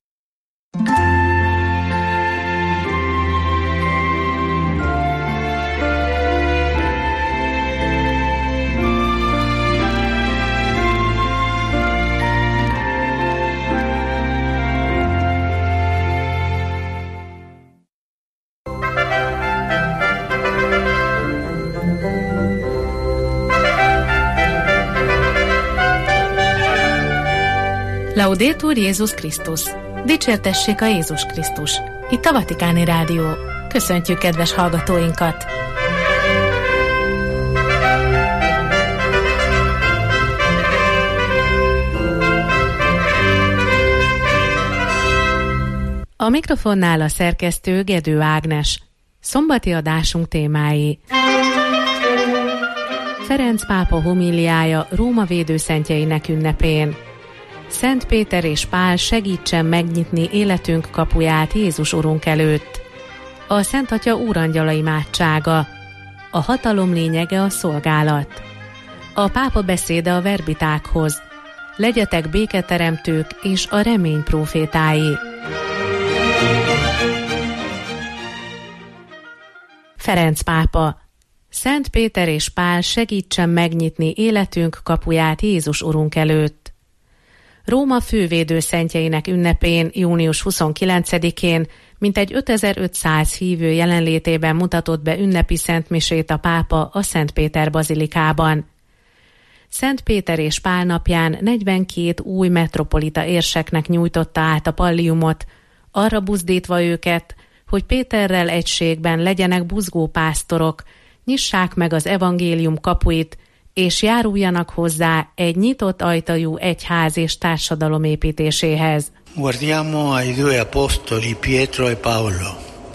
Laudetur Jézus Krisztus! Dicsértessék a Jézus Krisztus! Itt a Vatikáni Rádió. Köszöntjük kedves hallgatóinkat! A mikrofonnál a szerkesztő Gedő Ágnes. Szombati adásunk témái: Ferenc pápa homíliája Róma védőszentjeinek ünnepén. Szent Péter és Pál segítsen megnyitni életünk kapuját Jézus Urunk előtt. A Szent Atya úrangyala imádsága. A hatalom lényege a szolgálat. A pápa beszéde a verbitákhoz. Legyetek béketeremtők és a remény prófétái. Ferenc pápa. Szent Péter és Pál segítsen megnyitni életünk kapuját Jézus Urunk előtt. Róma fővédőszentjeinek ünnepén, június 29-én mintegy 5500 hívő jelenlétében mutatott be ünnepi szentmisét a pápa a Szent Péter bazilikában. Szent Péter és Pál napján 42 új metropolita érseknek nyújtotta át a palliumot, arra buzdítva őket, hogy Péterrel egységben legyenek buzgó pásztorok, nyissák meg az evangélium kapuit, és járuljanak hozzá egy nyitott ajtajú egyház és társadalom építéséhez. Guardiamo ai due apostoli Pietro e Paolo,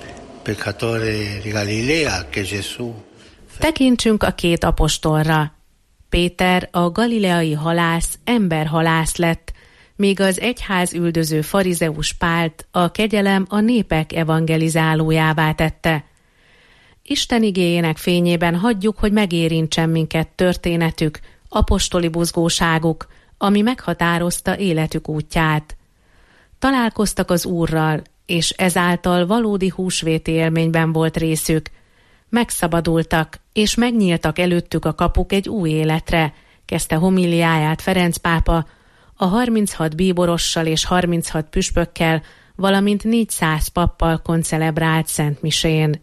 peccatore di Galilea, che Gesù. Tekintsünk a két apostolra. Péter, a galileai halász, emberhalász lett, míg az egyház üldöző farizeus Pált a kegyelem a népek evangelizálójává tette. Isten igéjének fényében hagyjuk, hogy megérintsen minket történetük, apostoli buzgóságuk, ami meghatározta életük útját. Találkoztak az Úrral, és ezáltal valódi húsvéti élményben volt részük. Megszabadultak, és megnyíltak előttük a kapuk egy új életre, kezdte homíliáját Ferenc pápa, a 36 bíborossal és 36 püspökkel, valamint 400 pappal koncelebrált szentmisén.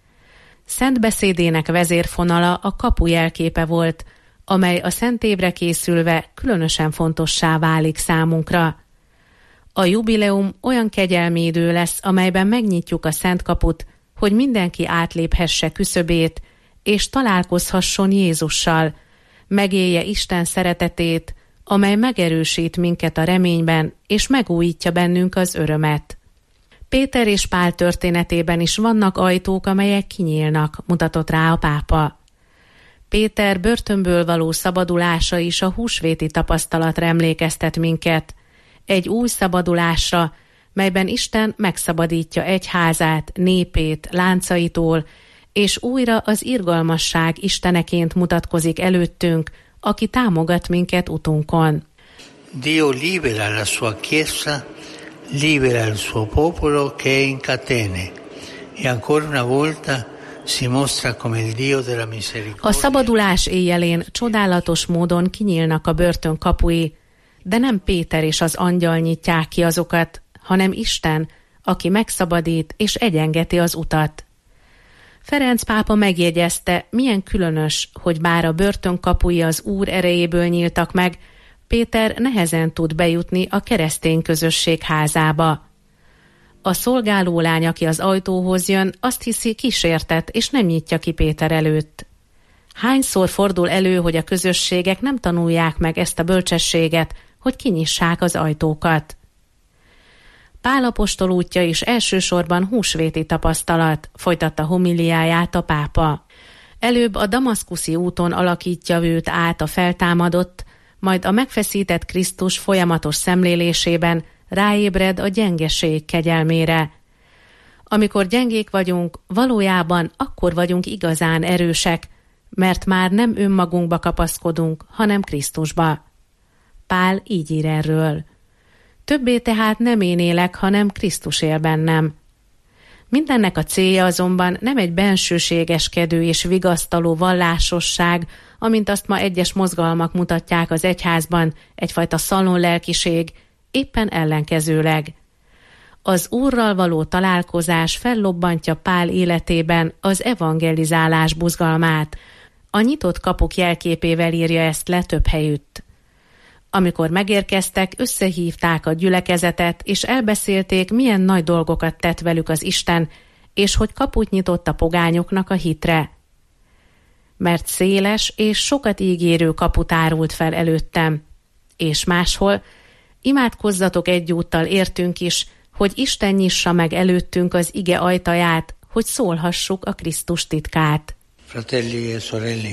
Szent beszédének vezérfonala a kapu jelképe volt, amely a szent évre készülve különösen fontossá válik számunkra. A jubileum olyan kegyelmi idő lesz, amelyben megnyitjuk a szent kaput, hogy mindenki átléphesse küszöbét, és találkozhasson Jézussal, megélje Isten szeretetét, amely megerősít minket a reményben, és megújítja bennünk az örömet. Péter és Pál történetében is vannak ajtók, amelyek kinyílnak, mutatott rá a pápa. Péter börtönből való szabadulása is a húsvéti tapasztalatra emlékeztet minket. Egy új szabadulásra, melyben Isten megszabadítja egyházát, népét láncaitól, és újra az irgalmasság isteneként mutatkozik előttünk, aki támogat minket utunkon. Dio libera la sua chiesa, libera il suo popolo che è in catene, e ancora una volta si mostra come il Dio della misericordia. A szabadulás éjjelén csodálatos módon kinyílnak a börtön kapui, de nem Péter és az angyal nyitják ki azokat, hanem Isten, aki megszabadít és egyengeti az utat. Ferenc pápa megjegyezte, milyen különös, hogy bár a börtön kapui az Úr erejéből nyíltak meg, Péter nehezen tud bejutni a keresztény közösség házába. A szolgálólány, aki az ajtóhoz jön, azt hiszi, kísértet, és nem nyitja ki Péter előtt. Hányszor fordul elő, hogy a közösségek nem tanulják meg ezt a bölcsességet, hogy kinyissák az ajtókat? Pál apostol útja is elsősorban húsvéti tapasztalat, folytatta homiliáját a pápa. Előbb a damaszkuszi úton alakítja őt át a feltámadott, majd a megfeszített Krisztus folyamatos szemlélésében ráébred a gyengeség kegyelmére. Amikor gyengék vagyunk, valójában akkor vagyunk igazán erősek, mert már nem önmagunkba kapaszkodunk, hanem Krisztusba. Pál így ír erről. Többé tehát nem én élek, hanem Krisztus él bennem. Mindennek a célja azonban nem egy bensőségeskedő és vigasztaló vallásosság, amint azt ma egyes mozgalmak mutatják az egyházban, egyfajta szalonlelkiség, éppen ellenkezőleg. Az Úrral való találkozás fellobbantja Pál életében az evangelizálás buzgalmát. A nyitott kapuk jelképével írja ezt le több helyütt. Amikor megérkeztek, összehívták a gyülekezetet, és elbeszélték, milyen nagy dolgokat tett velük az Isten, és hogy kaput nyitott a pogányoknak a hitre. Mert széles és sokat ígérő kaput árult fel előttem. És máshol, imádkozzatok egyúttal értünk is, hogy Isten nyissa meg előttünk az ige ajtaját, hogy szólhassuk a Krisztus titkát. Fratelli e sorelle,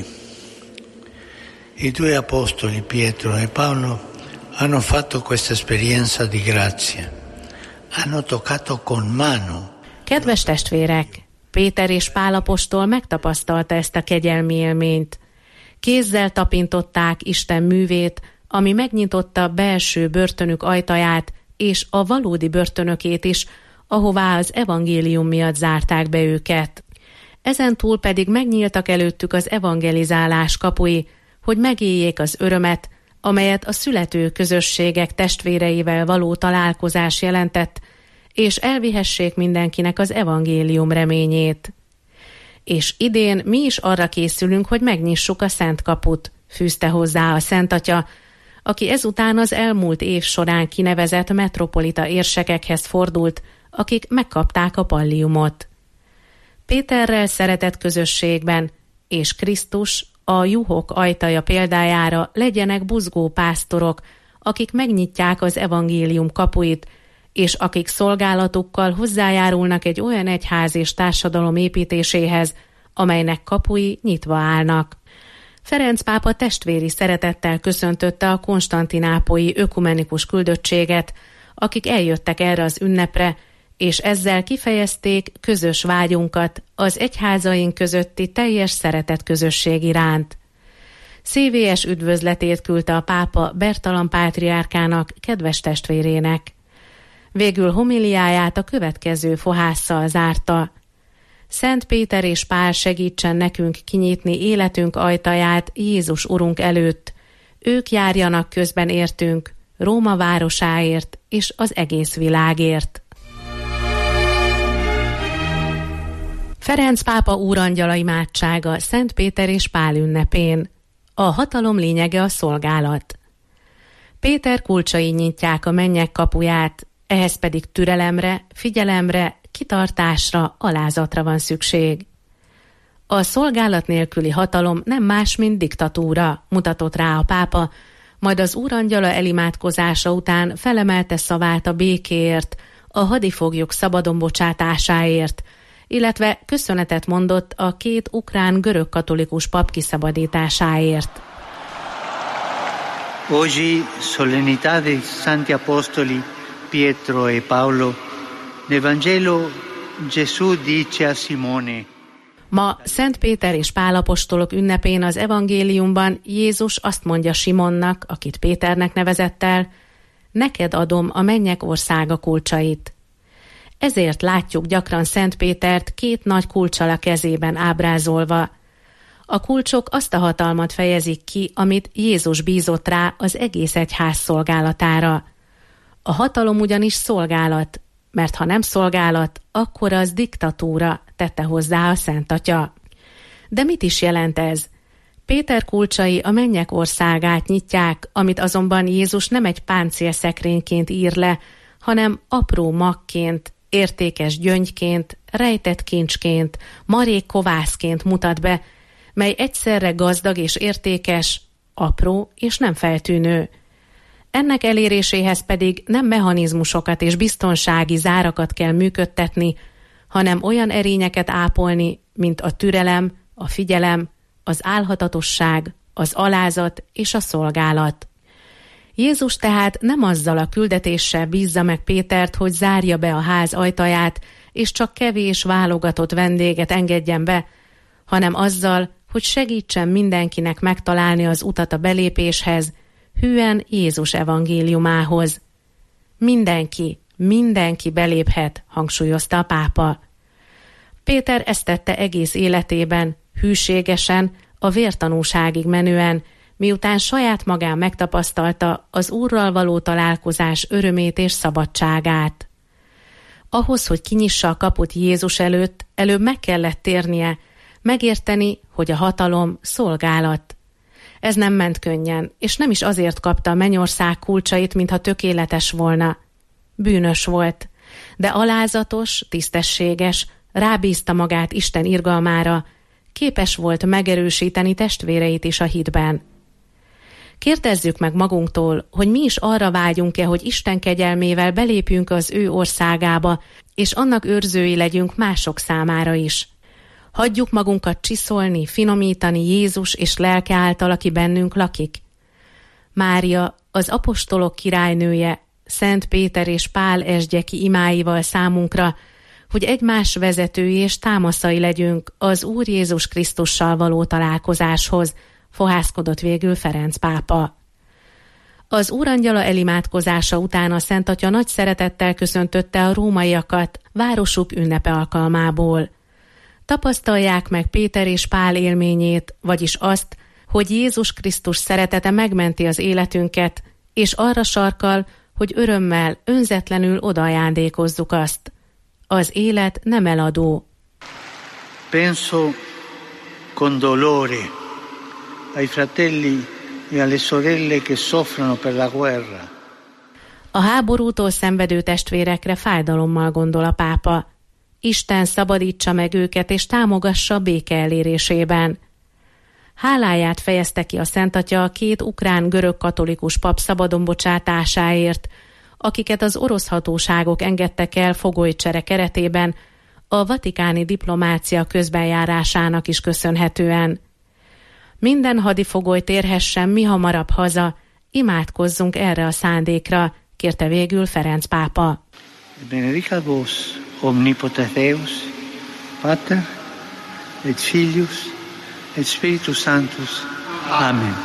i due apostoli Pietro e Paolo hanno fatto questa esperienza di grazia. Hanno toccato con mano. Kedves testvérek, Péter és Pál apostol megtapasztalta ezt a kegyelmi élményt. Kézzel tapintották Isten művét, ami megnyitotta belső börtönük ajtaját, és a valódi börtönökét is, ahová az evangélium miatt zárták be őket. Ezentúl pedig megnyíltak előttük az evangelizálás kapui, hogy megéljék az örömet, amelyet a születő közösségek testvéreivel való találkozás jelentett, és elvihessék mindenkinek az evangélium reményét. És idén mi is arra készülünk, hogy megnyissuk a Szent Kaput, fűzte hozzá a Szent Atya, aki ezután az elmúlt év során kinevezett metropolita érsekekhez fordult, akik megkapták a palliumot. Péterrel szeretett közösségben, és Krisztus a juhok ajtaja példájára legyenek buzgó pásztorok, akik megnyitják az evangélium kapuit, és akik szolgálatukkal hozzájárulnak egy olyan egyház és társadalom építéséhez, amelynek kapui nyitva állnak. Ferenc pápa testvéri szeretettel köszöntötte a konstantinápolyi ökumenikus küldöttséget, akik eljöttek erre az ünnepre, és ezzel kifejezték közös vágyunkat az egyházaink közötti teljes szeretetközösség iránt. Szívélyes üdvözletét küldte a pápa Bertalan pátriárkának, kedves testvérének. Végül homiliáját a következő fohásszal zárta. Szent Péter és Pál segítsen nekünk kinyitni életünk ajtaját Jézus Urunk előtt. Ők járjanak közben értünk, Róma városáért és az egész világért. Ferenc pápa úrangyala imádsága Szent Péter és Pál ünnepén. A hatalom lényege a szolgálat. Péter kulcsai nyitják a mennyek kapuját, ehhez pedig türelemre, figyelemre, kitartásra, alázatra van szükség. A szolgálat nélküli hatalom nem más, mint diktatúra, mutatott rá a pápa, majd az úrangyala elimádkozása után felemelte szavát a békéért, a hadifoglyok szabadon bocsátásáért, illetve köszönetet mondott a 2 ukrán görög-katolikus pap kiszabadításáért. Oggi solennità dei Santi Apostoli Pietro e Paolo, nel Vangelo Gesù dice a Simone. Ma Szent Péter és Pál apostolok ünnepén az evangéliumban Jézus azt mondja Simonnak, akit Péternek nevezett el, neked adom a mennyek országa kulcsait. Ezért látjuk gyakran Szent Pétert 2 nagy kulccsal a kezében ábrázolva. A kulcsok azt a hatalmat fejezik ki, amit Jézus bízott rá az egész egyház szolgálatára. A hatalom ugyanis szolgálat, mert ha nem szolgálat, akkor az diktatúra, tette hozzá a Szent Atya. De mit is jelent ez? Péter kulcsai a mennyek országát nyitják, amit azonban Jézus nem egy páncélszekrényként ír le, hanem apró magként, értékes gyöngyként, rejtett kincsként, marék kovászként mutat be, mely egyszerre gazdag és értékes, apró és nem feltűnő. Ennek eléréséhez pedig nem mechanizmusokat és biztonsági zárakat kell működtetni, hanem olyan erényeket ápolni, mint a türelem, a figyelem, az álhatatosság, az alázat és a szolgálat. Jézus tehát nem azzal a küldetéssel bízza meg Pétert, hogy zárja be a ház ajtaját, és csak kevés válogatott vendéget engedjen be, hanem azzal, hogy segítsen mindenkinek megtalálni az utat a belépéshez, hűen Jézus evangéliumához. Mindenki beléphet, hangsúlyozta a pápa. Péter ezt tette egész életében, hűségesen, a vértanúságig menően, miután saját magán megtapasztalta az Úrral való találkozás örömét és szabadságát. Ahhoz, hogy kinyissa a kaput Jézus előtt, előbb meg kellett térnie, megérteni, hogy a hatalom szolgálat. Ez nem ment könnyen, és nem is azért kapta a mennyország kulcsait, mintha tökéletes volna. Bűnös volt, de alázatos, tisztességes, rábízta magát Isten irgalmára, képes volt megerősíteni testvéreit is a hitben. Kérdezzük meg magunktól, hogy mi is arra vágyunk-e, hogy Isten kegyelmével belépjünk az ő országába, és annak őrzői legyünk mások számára is. Hagyjuk magunkat csiszolni, finomítani Jézus és lelke által, aki bennünk lakik. Mária, az apostolok királynője, Szent Péter és Pál esgyeki imáival számunkra, hogy egymás vezetői és támaszai legyünk az Úr Jézus Krisztussal való találkozáshoz, fohászkodott végül Ferenc pápa. Az úrangyala elimádkozása után a Szent Atya nagy szeretettel köszöntötte a rómaiakat városuk ünnepe alkalmából. Tapasztalják meg Péter és Pál élményét, vagyis azt, hogy Jézus Krisztus szeretete megmenti az életünket, és arra sarkal, hogy örömmel, önzetlenül odaajándékozzuk azt. Az élet nem eladó. Penso con dolore ai fratelli e alle sorelle che soffrono per la guerra. A háborútól szenvedő testvérekre fájdalommal gondol a pápa. Isten szabadítsa meg őket és támogassa a béke elérésében. Háláját fejezte ki a Szent Atya a 2 ukrán görög-katolikus pap szabadon bocsátásáért, akiket az orosz hatóságok engedtek el fogolycsere keretében, a vatikáni diplomácia közbenjárásának is köszönhetően. Minden hadifogoly térhessen mihamarabb haza, imádkozzunk erre a szándékra, kérte végül Ferenc pápa. Benedicat vos omnipotens Deus, Pater et Filius et Spiritus Sanctus. Amen.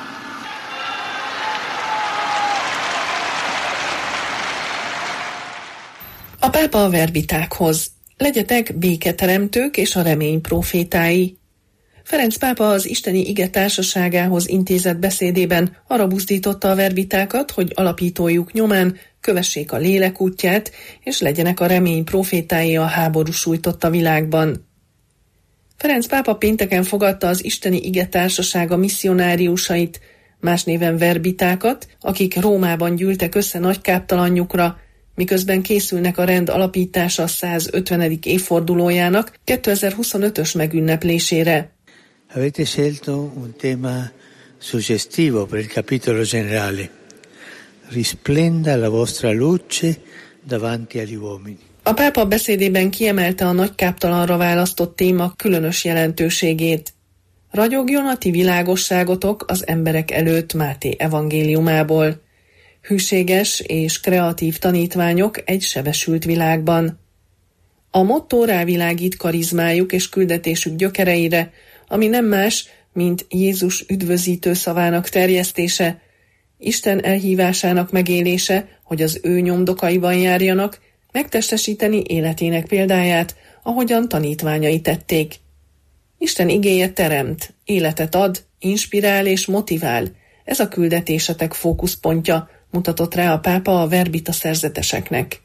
A pápa a verbitákhoz. Legyetek béketeremtők és a remény prófétái. Ferenc pápa az isteni ige társaságához intézett beszédében arra buzdította a verbitákat, hogy alapítójuk nyomán kövessék a lélek útját, és legyenek a remény prófétái a háború sújtotta világban. Ferenc pápa pénteken fogadta az isteni ige társasága misszionáriusait, más néven verbitákat, akik Rómában gyűltek össze nagykáptalanjukra, miközben készülnek a rend alapítása 150. évfordulójának 2025-ös megünneplésére. Avete scelto un tema suggestivo per il capitolo generale. Risplenda la vostra luce davanti agli uomini. A pápa beszédében kiemelte a nagykáptalanra választott téma különös jelentőségét. Ragyogjon a ti világosságotok az emberek előtt Máté evangéliumából. Hűséges és kreatív tanítványok egy sebesült világban. A motto rávilágít karizmájuk és küldetésük gyökereire, ami nem más, mint Jézus üdvözítő szavának terjesztése, Isten elhívásának megélése, hogy az ő nyomdokaiban járjanak, megtestesíteni életének példáját, ahogyan tanítványai tették. Isten igéje teremt, életet ad, inspirál és motivál. Ez a küldetésetek fókuszpontja, mutatott rá a pápa a Verbita szerzeteseknek.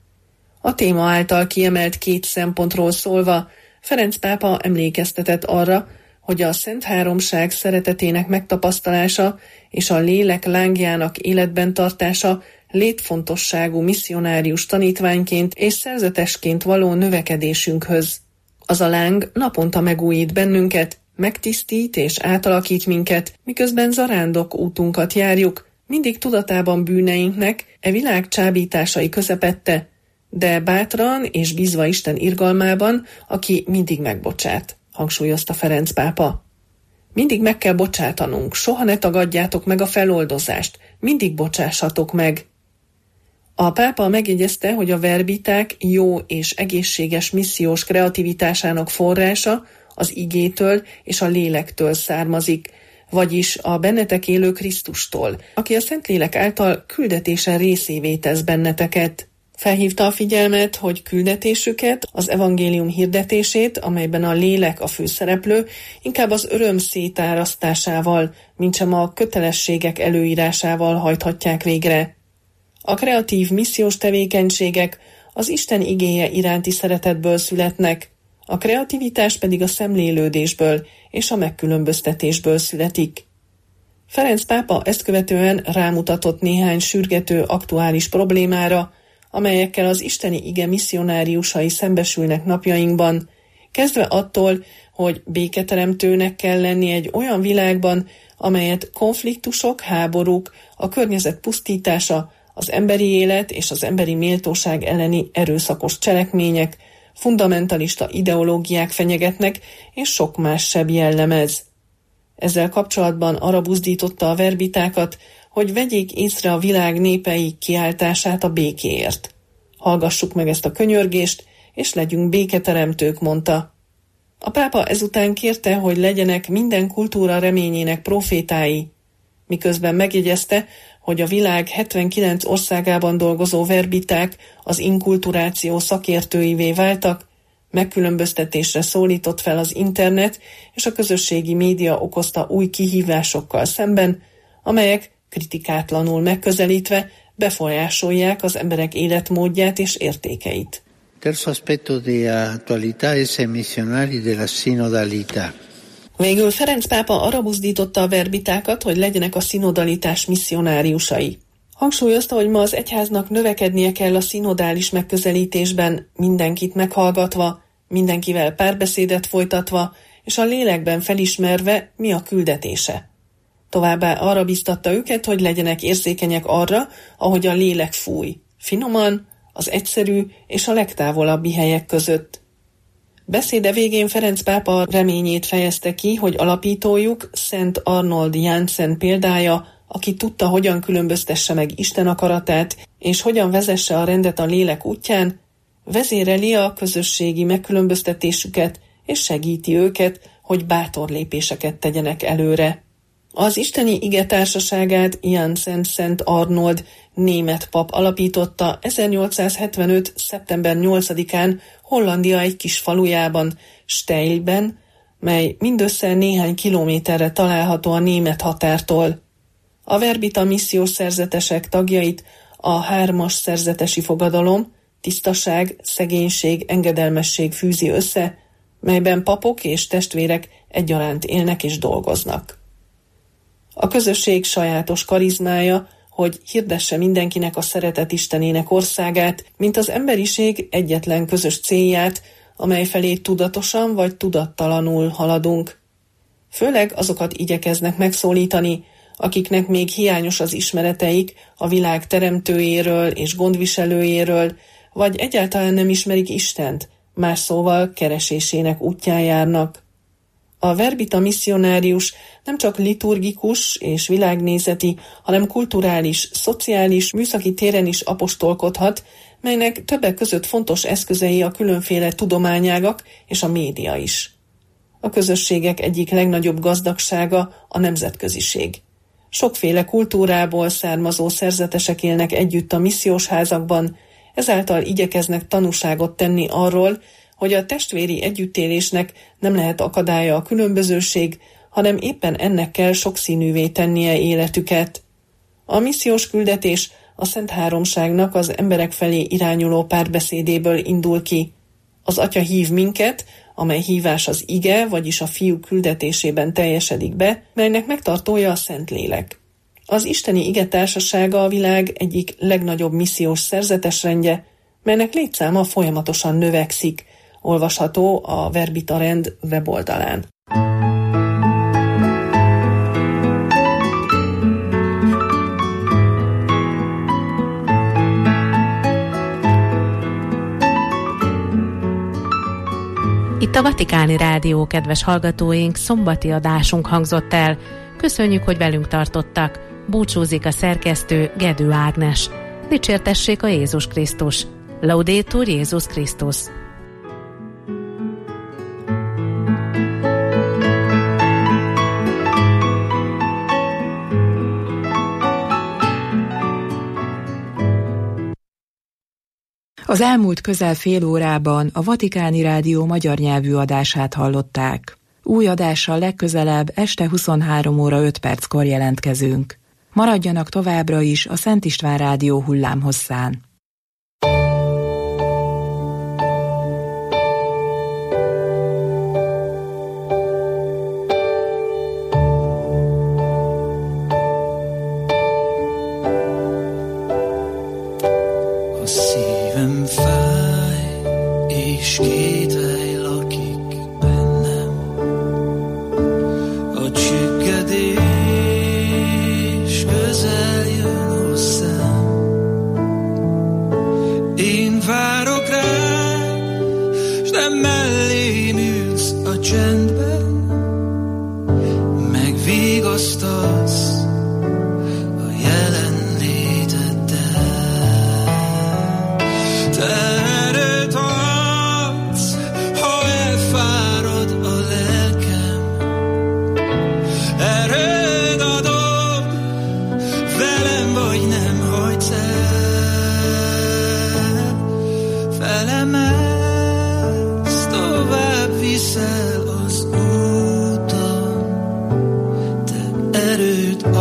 A téma által kiemelt 2 szempontról szólva, Ferenc pápa emlékeztetett arra, hogy a Szent Háromság szeretetének megtapasztalása és a lélek lángjának életben tartása létfontosságú misszionárius tanítványként és szerzetesként való növekedésünkhöz. Az a láng naponta megújít bennünket, megtisztít és átalakít minket, miközben zarándok útunkat járjuk, mindig tudatában bűneinknek, e világ csábításai közepette, de bátran és bízva Isten irgalmában, aki mindig megbocsát, hangsúlyozta Ferenc pápa. Mindig meg kell bocsátanunk, soha ne tagadjátok meg a feloldozást, mindig bocsássatok meg. A pápa megjegyezte, hogy a verbiták jó és egészséges missziós kreativitásának forrása az igétől és a lélektől származik, vagyis a bennetek élő Krisztustól, aki a Szentlélek által küldetése részévé tesz benneteket. Felhívta a figyelmet, hogy küldetésüket, az evangélium hirdetését, amelyben a lélek a főszereplő, inkább az öröm szétárasztásával, mintsem a kötelességek előírásával hajthatják végre. A kreatív missziós tevékenységek az Isten igéje iránti szeretetből születnek, a kreativitás pedig a szemlélődésből és a megkülönböztetésből születik. Ferenc pápa ezt követően rámutatott néhány sürgető aktuális problémára, amelyekkel az isteni ige misszionáriusai szembesülnek napjainkban, kezdve attól, hogy béketeremtőnek kell lenni egy olyan világban, amelyet konfliktusok, háborúk, a környezet pusztítása, az emberi élet és az emberi méltóság elleni erőszakos cselekmények, fundamentalista ideológiák fenyegetnek, és sok más sebb jellemez. Ezzel kapcsolatban arra buzdította a verbitákat, hogy vegyék észre a világ népei kiáltását a békéért. Hallgassuk meg ezt a könyörgést, és legyünk béketeremtők, mondta. A pápa ezután kérte, hogy legyenek minden kultúra reményének profétái, miközben megjegyezte, hogy a világ 79 országában dolgozó verbiták az inkulturáció szakértőivé váltak, megkülönböztetésre szólított fel az internet és a közösségi média okozta új kihívásokkal szemben, amelyek kritikátlanul megközelítve befolyásolják az emberek életmódját és értékeit. Terzo aspetto di attualità es i missionari della sinodalità. Végül Ferenc pápa arra buzdította a verbitákat, hogy legyenek a szinodalitás misszionáriusai. Hangsúlyozta, hogy ma az egyháznak növekednie kell a szinodális megközelítésben, mindenkit meghallgatva, mindenkivel párbeszédet folytatva, és a lélekben felismerve, mi a küldetése. Továbbá arra biztatta őket, hogy legyenek érzékenyek arra, ahogy a lélek fúj, finoman, az egyszerű és a legtávolabbi helyek között. Beszéde végén Ferenc pápa reményét fejezte ki, hogy alapítójuk Szent Arnold Jansen példája, aki tudta, hogyan különböztesse meg Isten akaratát, és hogyan vezesse a rendet a lélek útján, vezéreli a közösségi megkülönböztetésüket, és segíti őket, hogy bátor lépéseket tegyenek előre. Az isteni ige társaságát Jansen Szent Arnold német pap alapította 1875. szeptember 8-án Hollandia egy kis falujában, Steilben, mely mindössze néhány kilométerre található a német határtól. A verbita missziós szerzetesek tagjait a 3-as szerzetesi fogadalom, tisztaság, szegénység, engedelmesség fűzi össze, melyben papok és testvérek egyaránt élnek és dolgoznak. A közösség sajátos karizmája, hogy hirdesse mindenkinek a szeretet Istenének országát, mint az emberiség egyetlen közös célját, amely felé tudatosan vagy tudattalanul haladunk. Főleg azokat igyekeznek megszólítani, akiknek még hiányos az ismereteik a világ teremtőjéről és gondviselőjéről, vagy egyáltalán nem ismerik Istent, más szóval keresésének útján járnak. A verbita misszionárius nem csak liturgikus és világnézeti, hanem kulturális, szociális, műszaki téren is apostolkodhat, melynek többek között fontos eszközei a különféle tudományágak és a média is. A közösségek egyik legnagyobb gazdagsága a nemzetköziség. Sokféle kultúrából származó szerzetesek élnek együtt a missziós házakban, ezáltal igyekeznek tanúságot tenni arról, hogy a testvéri együttélésnek nem lehet akadálya a különbözőség, hanem éppen ennek kell sokszínűvé tennie életüket. A missziós küldetés a Szent Háromságnak az emberek felé irányuló párbeszédéből indul ki. Az Atya hív minket, amely hívás az ige, vagyis a Fiú küldetésében teljesedik be, melynek megtartója a Szentlélek. Az isteni ige társasága a világ egyik legnagyobb missziós szerzetesrendje, melynek létszáma folyamatosan növekszik, olvasható a Verbita rend weboldalán. Itt a Vatikáni Rádió, kedves hallgatóink, szombati adásunk hangzott el. Köszönjük, hogy velünk tartottak. Búcsúzik a szerkesztő, Gedő Ágnes. Dicsértessék a Jézus Krisztus. Laudetur Jézus Krisztus. Az elmúlt közel fél órában a Vatikáni Rádió magyar nyelvű adását hallották. Új adással legközelebb este 23 óra 5 perckor jelentkezünk. Maradjanak továbbra is a Szent István Rádió hullámhosszán. A szívem fáj, és kételj lakik bennem. A csüggedés közel jön hozzám. Én várok rád, s nem mellém ülsz a csendben. Megvigasztalsz a jelenléteddel. Te erőt adsz, ha elfárad a lelkem. Erőd adod, velem vagy nem hagysz el. Felemelsz, tovább viszel az úton. Te erőd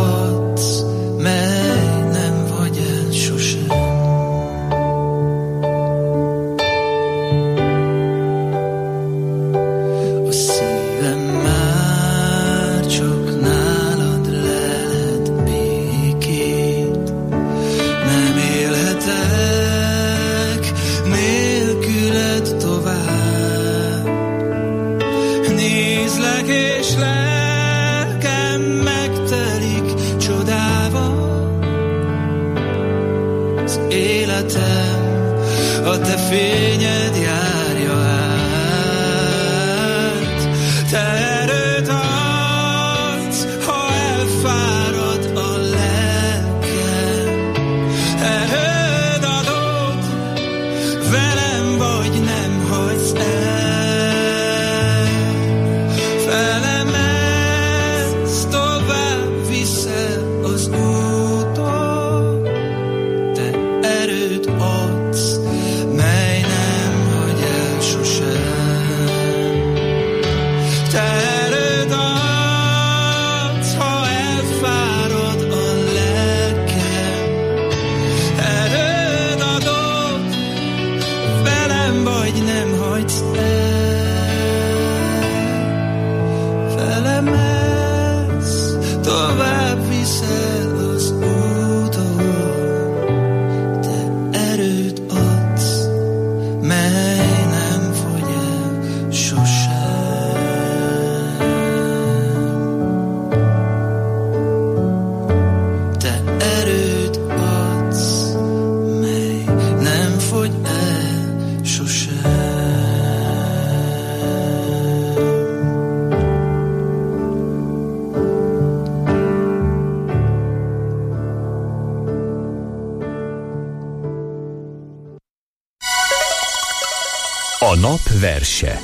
A nap verse.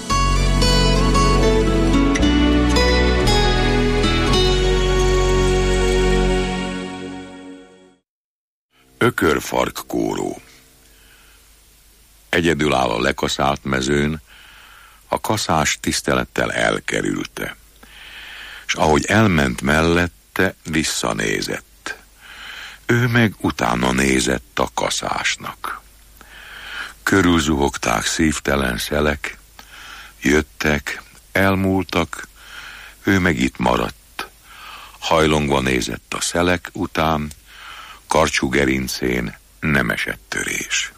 Ökörfarkkóró. Egyedül áll a lekaszált mezőn, a kaszás tisztelettel elkerülte, és ahogy elment mellette, visszanézett. Ő meg utána nézett a kaszásnak. Körülzuhogták szívtelen szelek, jöttek, elmúltak, ő meg itt maradt. Hajlongva nézett a szelek után, karcsú gerincén nem esett törés.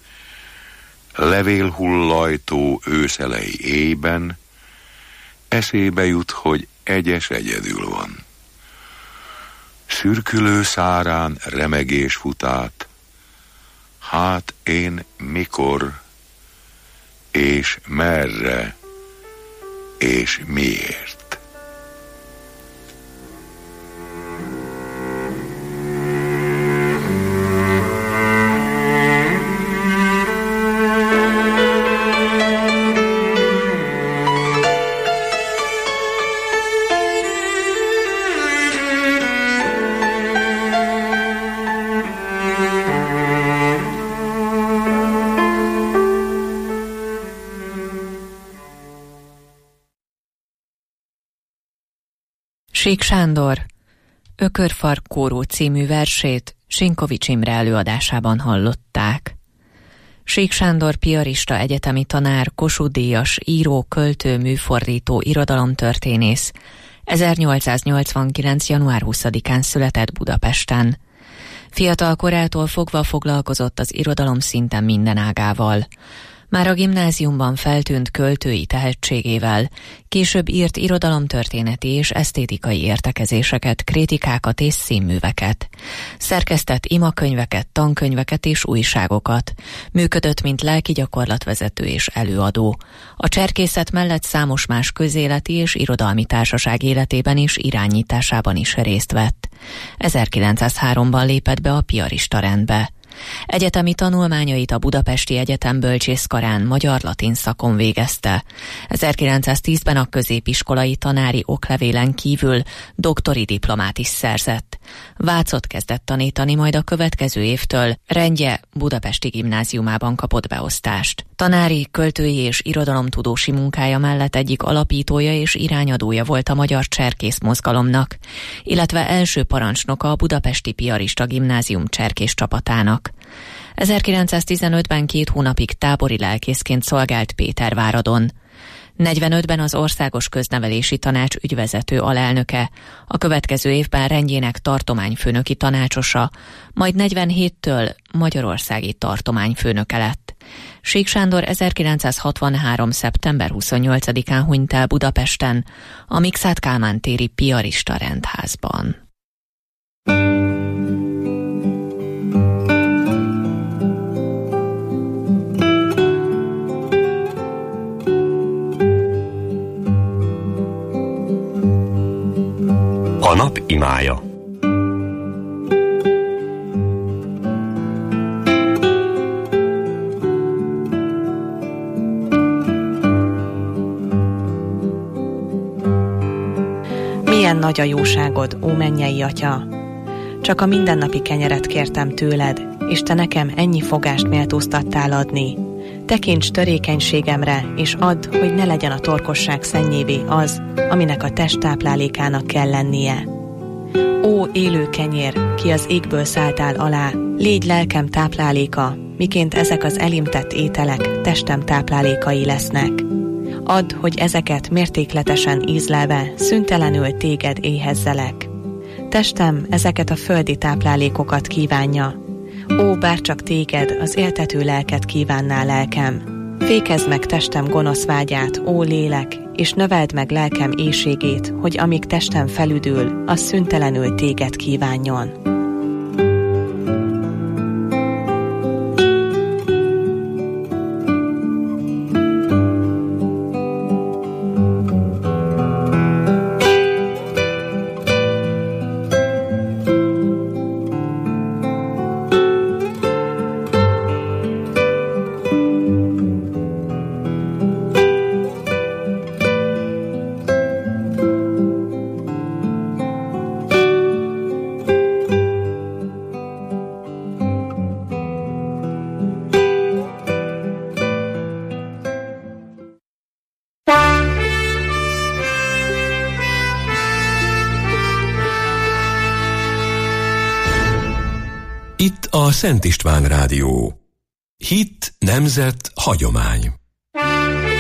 Levélhullajtó őszelei éjben eszébe jut, hogy egyes egyedül van. Szürkülő szárán remegés fut át, hát én mikor, és merre, és miért? Sík Sándor Ökörfarkkóró című versét Sinkovics Imre előadásában hallották. Sík Sándor piarista, egyetemi tanár, Kossuth-díjas, író, költő, műfordító, irodalomtörténész. 1889. január 20-án született Budapesten. Fiatal korától fogva foglalkozott az irodalom szinten minden ágával. Már a gimnáziumban feltűnt költői tehetségével, később írt irodalomtörténeti és esztétikai értekezéseket, kritikákat és színműveket. Szerkesztett imakönyveket, tankönyveket és újságokat. Működött, mint lelki gyakorlatvezető és előadó. A cserkészet mellett számos más közéleti és irodalmi társaság életében és irányításában is részt vett. 1903-ban lépett be a piarista rendbe. Egyetemi tanulmányait a Budapesti Egyetem bölcsészkarán magyar-latin szakon végezte. 1910-ben a középiskolai tanári oklevélen kívül doktori diplomát is szerzett. Vácot kezdett tanítani, majd a következő évtől Rendje budapesti gimnáziumában kapott beosztást. Tanári, költői és irodalomtudósi munkája mellett egyik alapítója és irányadója volt a magyar cserkész mozgalomnak, illetve első parancsnoka a budapesti piarista gimnázium cserkész csapatának. 1915-ben 2 hónapig tábori lelkészként szolgált Péterváradon. 45-ben az Országos Köznevelési Tanács ügyvezető alelnöke, a következő évben rendjének tartományfőnöki tanácsosa, majd 47-től magyarországi tartományfőnöke lett. Sík Sándor 1963. szeptember 28-án hunyt el Budapesten, a Mikszáth Kálmán téri piarista rendházban. A nap imája. Milyen nagy a jóságod, ó mennyei Atya! Csak a mindennapi kenyeret kértem tőled, és te nekem ennyi fogást méltóztattál adni. Tekints törékenységemre, és add, hogy ne legyen a torkosság szennyévé az, aminek a test táplálékának kell lennie. Ó, élő kenyér, ki az égből szálltál alá, légy lelkem tápláléka, miként ezek az elimtett ételek testem táplálékai lesznek. Add, hogy ezeket mértékletesen ízlelve, szüntelenül téged éhezzelek. Testem ezeket a földi táplálékokat kívánja. Ó, bárcsak téged, az éltető lelket kívánná lelkem. Fékezd meg testem gonosz vágyát, ó lélek, és növeld meg lelkem éhségét, hogy amíg testem felüdül, az szüntelenül téged kívánjon. Itt a Szent István Rádió. Hit, nemzet, hagyomány.